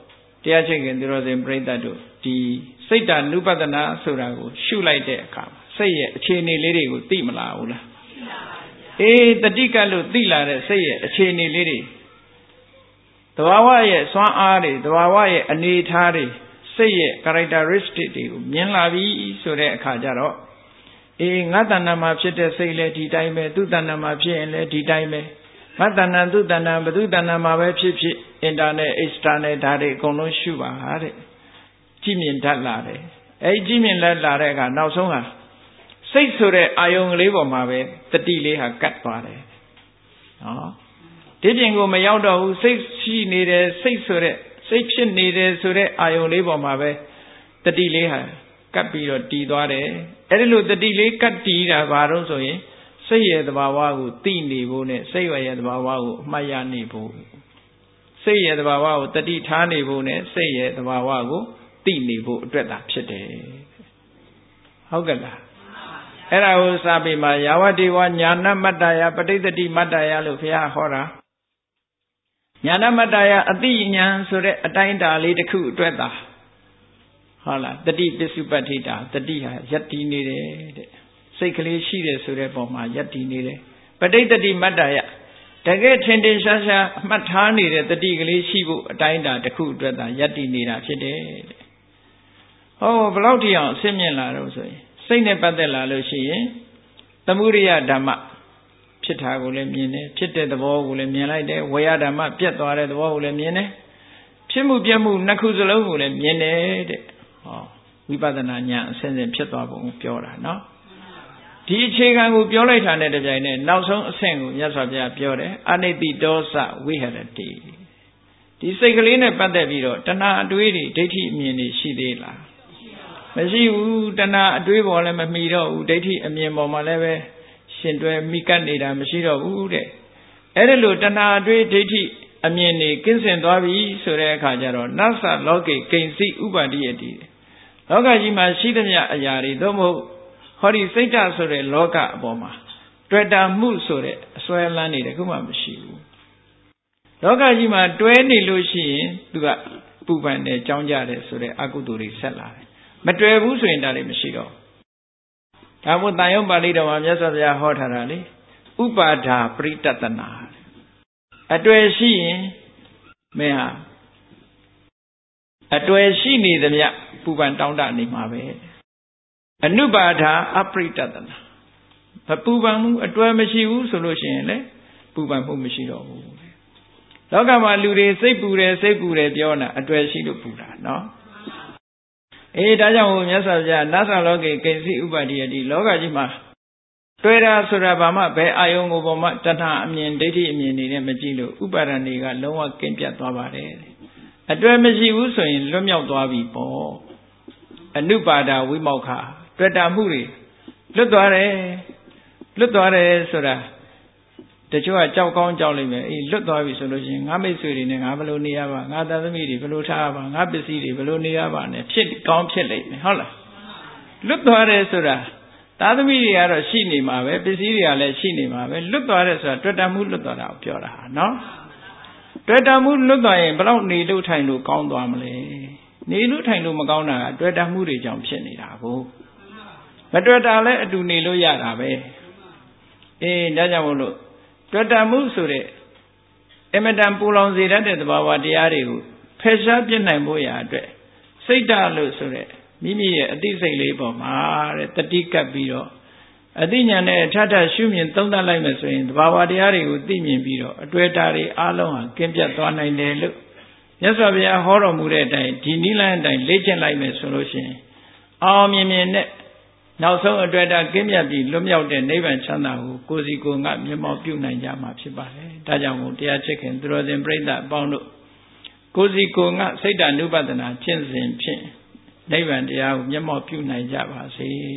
တရားချစ်ခင်သူတော်စင်ပြိဿတို့ဒီစိတ်တ ानु ပဒနာဆိုတာကိုရှုလိုက်တဲ့အခါစိတ်ရဲ့အခြေအနေလေးတွေကိုသိမလားဘူးလားအေးတတိကလို့သိလာတဲ့စိတ်ရဲ့အခြေအနေလေးတွေသဘာဝရဲ့စွမ်းအားတွေသဘာဝရဲ့အနေအထားတွေစိတ်ရဲ့ characteristic တွေကိုမြင်လာပြီဆိုတဲ့အခါကျတော့အေးငါတဏ္ဍာမှာဖြစ်တဲ့စိတ်လည်းဒီတိုင်းပဲသူတဏ္ဍာမှာဖြစ်ရင်လည်းဒီတိုင်းပဲငါတဏ္ဍာသူတဏ္ဍာဘသူတဏ္ဍာမှာပဲဖြစ်ဖြစ် internet external ဓာတ်တွေအကုန်လုံးရှုပါတဲ့ကြည့်မြင်တတ်လာတယ်အဲဒီကြည့်မြင်လက်လာတဲ့အခါနောက်ဆုံးဟာစိတ်ဆိုတဲ့အာယုံကလေးပေါ်မှာပဲတတိလေးဟာကတ်သွားတယ်နော်ဒီပြင်ကိုမရောက်တော့ဘူးစိတ်ရှိနေတယ်စိတ်ဆိုတဲ့စိတ်ဖြစ်နေတယ်ဆိုတဲ့အာယုံလေးပေါ်မှာပဲတတိလေးဟာကတ်ပြီးတော့တည်သွားတယ်အဲဒီလိုတတိလေးကတ်တည်တာဘာလို့ဆိုရင်စိတ်ရဲ့သဘာဝကိုသိနေဖို့နဲ့စိတ်ရဲ့သဘာဝကိုအမှတ်ရနေဖို့စိတ်ရဲ့သဘာဝကိုတတိထားနေဖို့နဲ့စိတ်ရဲ့သဘာဝကိုသိနေဖို့အတွက်သာဖြစ်တယ်ဟုတ်ကဲ့လားအဲ့ဒါကိုစာပေမှာယာဝတိဝညာဏမတ္တယပဋိသတိမတ္တယလို့ဘုရားဟောတာညာဏမတ္တယအတိညာဆိုတဲ့အတိုင်းအတာလေးတစ်ခုအတွက်သာဟုတ်လားတတိပစ္စုပ္ပတ္ထိတာတတိဟာယက်တည်နေတယ်တဲ့စိတ်ကလေးရှိတယ်ဆိုတဲ့ပုံမှာယက်တည်နေတယ်ပဋိသတိမတ္တယတကယ်ထင်ထင်ရှားရှားအမှတ်ထားနေတဲ့တတိကလေးရှိဖို့အတိုင်းအတာတစ်ခုအတွက်သာယက်တည်နေတာဖြစ်တယ်တဲ့ဟောဘယ်လောက်ထိအောင်အစစ်မြင့်လာတော့ဆိုရင်စိတ်နဲ့ပတ်သက်လာလို့ရှိရင်သမုဒိယဓမ္မဖြစ်တာကိုလည်းမြင်တယ်ဖြစ်တဲ့သဘောကိုလည်းမြင်လိုက်တယ်ဝေယဓမ္မပြတ်သွားတဲ့သဘောကိုလည်းမြင်တယ်ဖြစ်မှုပြတ်မှုနှစ်ခုစလုံးကိုလည်းမြင်တယ်တဲ့ဟောဝိပဿနာဉာဏ်အစဉ်စဉ်ဖြစ်သွားပုံပြောတာနော်ဒီအခြေခံကိုပြောလိုက်တာနဲ့တပြိုင်နက်နောက်ဆုံးအဆင့်ကိုမြတ်စွာဘုရားပြောတယ်အနိတိတောစဝိဟရတိဒီစိတ်ကလေးနဲ့ပတ်သက်ပြီးတော့တဏှာအတွေးတွေဒိဋ္ဌိအမြင်တွေရှိသေးလားမရှိဘူးတဏှာအတွေးပေါ်လည်းမမီတော့ဘူးဒိဋ္ဌိအမြင်ပေါ်မှာလည်းပဲရှင်တွဲမိကပ်နေတာမရှိတော့ဘူးတဲ့အဲ့ဒါလို့တဏှာအတွေးဒိဋ္ဌိအမြင်တွေကင်းစင်သွားပြီဆိုတဲ့အခါကျတော့နသလောကေကိဉ္စီဥပါတိယတိလောကကြီးမှာရှိသမျှအရာတွေသို့မဟုတ်ဟောဒီစိတ်ဓာတ်ဆိုတဲ့လောကအပေါ်မှာတွေ့တာမှုဆိုတဲ့အစွဲလန်းနေတယ်ခုမှမရှိဘူးလောကကြီးမှာတွဲနေလို့ရှိရင်သူကပူပန်တယ်ကြောင်းကြတယ်ဆိုတဲ့အကုသိုလ်တွေဆက်လာတယ်မတွေ့ဘူးဆိုရင်ဒါလည်းမရှိတော့ဒါမို့တန်ရုံပါဠိတော်မှာမြတ်စွာဘုရားဟောထားတာလေဥပါဒာပရိတတနာအတွေ့ရှိရင်မင်းဟာအတွေ့ရှိနေသမျှပူပန်တောင်းတနေမှာပဲအနုပါဒာအပရိတတနာမပူပန်မှုအတွေ့မရှိဘူးဆိုလို့ရှိရင်လေပူပန်မှုမရှိတော့ဘူးလောကမှာလူတွေစိတ်ပူတယ်ပြောတာအတွေ့ရှိလို့ပူတာနော်အေးဒါကြောင့်မြတ်စွာဘုရားနသလောကေကိဉ္စီဥပါတိယတိလောကကြီးမှာတွေ့တာဆိုတာဘာမှဘယ်အာယုံကိုပေါ်မှာတဏှာအမြင်ဒိဋ္ဌိအမြင်တွေနဲ့မကြည့်လို့ဥပါဒဏ်တွေကလုံးဝကင်းပြတ်သွားပါတယ်အတွေ့မရှိဘူးဆိုရင်လွတ်မြောက်သွားပြီပေါ့အနုပါဒဝိမောက္ခတွေ့တာမှုတွေလွတ်သွားတယ်ဆိုတာတချို့ကကြောက်ကောင်းကြောက်လိမ့်မယ်အေးလွတ်သွားပြီဆိုလို့ရှိရင်ငါမိတ်ဆွေတွေနဲ့ငါဘယ်လိုနေရပါငါသားသမီးတွေဘယ်လိုထားပါငါပစ္စည်းတွေဘယ်လိုနေရပါနဲ့ဖြစ်ကောင်းဖြစ်လိမ့်မယ်ဟုတ်လားလွတ်သွားတယ်ဆိုတာသားသမီးတွေကတော့ရှိနေမှာပဲပစ္စည်းတွေကလည်းရှိနေမှာပဲလွတ်သွားတယ်ဆိုတာတွေ့တာမှုလွတ်သွားတာကိုပြောတာနော်တွေ့တာမှုလွတ်သွားရင်ဘယ်တော့နေလို့ထိုင်လို့ကောင်းသွားမလဲနေလို့ထိုင်လို့မကောင်းတာကတွေ့တာမှုတွေကြောင့်ဖြစ်နေတာကိုမတွေ့တာလည်းအတူနေလို့ရတာပဲအေးဒါကြောင့်မို့လို့တွေ့တာမှုဆိုတဲ့အမတန်ပူလောင်စေတတ်တဲ့သဘာဝတရားတွေကိုဖယ်ရှားပြစ်နိုင်ဖို့ရာအတွက်စိတ်ဓာတ်လို့ဆိုတဲ့မိမိရဲ့အသိစိတ်လေးပေါ်မှာတဲ့တတိကပ်ပြီးတော့အသိဉာဏ်နဲ့ထထရှုမြင်သုံးသပ်လိုက်မယ်ဆိုရင်သဘာဝတရားတွေကိုသိမြင်ပြီးတော့အတွေ့အတာတွေအလုံးဟာကင်းပြတ်သွားနိုင်တယ်လို့မြတ်စွာဘုရားဟောတော်မူတဲ့အတိုင်းဒီနိလန်းအတိုင်းလေ့ကျင့်လိုက်မယ်ဆိုလို့ရှိရင်အောင်မြင်မြင်နဲ့နောက်ဆုံးအတွေ့အတာကင်းမြတ်ပြီးလွတ်မြောက်တဲ့နိဗ္ဗာန်ချမ်းသာကိုကိုယ်စီကိုယ်ငါမျက်မှောက်ပြုနိုင်ကြမှာဖြစ်ပါတယ်။ဒါကြောင့်မို့တရားချစ်ခင်သူတော်စင်ပြိဿအပေါင်းတို့ကိုယ်စီကိုယ်ငါစိတ်ဓာတ်နုပဒနာကျင့်စဉ်ဖြင့်နိဗ္ဗာန်တရားကိုမျက်မှောက်ပြုနိုင်ကြပါစေ။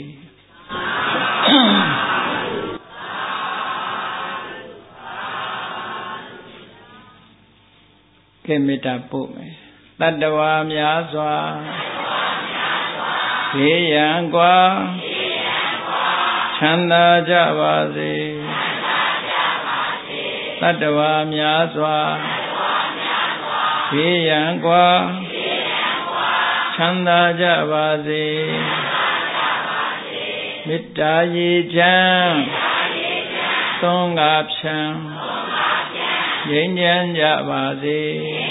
ကဲမေတ္တာပို့မယ်။တတ္တဝါများစွာဘေးရန်ကွာချမ်းသာကြပါစေတတ္တဝါများစွာဘေးရန်ကွာချမ်းသာကြပါစေမေတ္တာရေချမ်းသွန်ကားဖြံငြိမ်းချမ်းကြပါစေ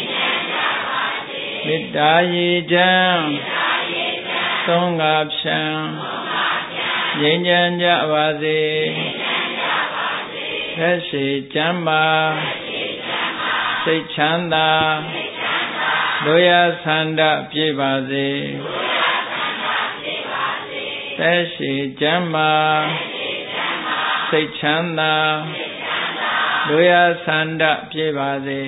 မေတ္တာရေချမ်းသွန်ကားဖြံငြိမ်းချမ်းကြပါစေသက်ရှိချမ်းသာစိတ်ချမ်းသာလိုရာဆန္ဒပြည့်ပါစေသက်ရှိချမ်းသာစိတ်ချမ်းသာလိုရာဆန္ဒပြည့်ပါစေ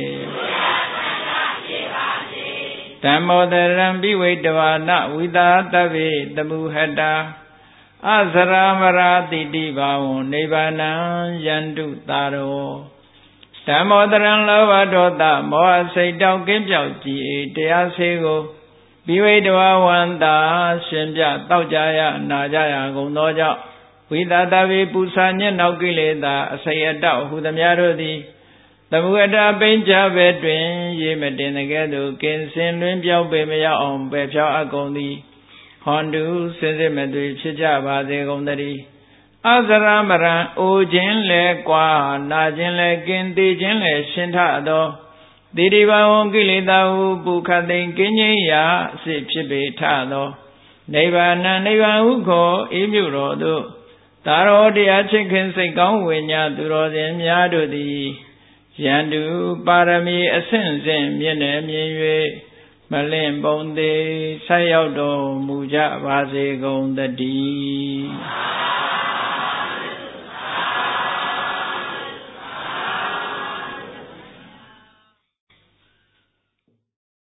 ဓမ္မောတရံပိဝိတဝါနဝိသာတဗ္ဗေတမုဟတာအစရာမရာတိတိဘာဝံနိဗ္ဗာနံယန္တုတာရောဓမ္မောတရံလောဘဒေါသမောဟစိတ်တောက်ကင်းပြောက်ကြည်တရားစေကိုပိဝိတဝါဝန္တာရှင်ပြတောက်ကြရနာကြရကုန်သောကြောင့်ဝိသတဗေပူဇာညက်နောက်ကိလေသာအစိယတောက်ဟုသမျှတို့သည်သမုဒ္ဒပိဉ္စဘဲတွင်ရေမတင်တဲ့ကဲ့သို့ကင်းစင်လွင်ပြောင်းပေမရောက်အောင်ပယ်ဖြောင်းအကုန်သည်ဟွန်တုစင်စစ်မသွေဖြစ်ကြပါစေကုန်သတည်းအစရမရံအိုခြင်းလဲကွာနာခြင်းလဲကင်းသေးခြင်းလဲရှင်ထသောတိတိဘဝံကိလေသာဟုပုခတ်သိင်ကင်းငြိမ်းရာအစစ်ဖြစ်ပေထသောနိဗ္ဗာန်နိဗ္ဗာန်ဟုခေါ်အေးမြုတော်သို့သာရောတရားချစ်ခင်စိတ်ကောင်းဝိညာသူတော်စင်များတို့သည်ယန္တုပါရမီအဆင့်ဆင့်မြင့်နေမြင်၍မလင့်ပုံသေးဆက်ရောက်တော်မူကြပါစေကုန်သတည်း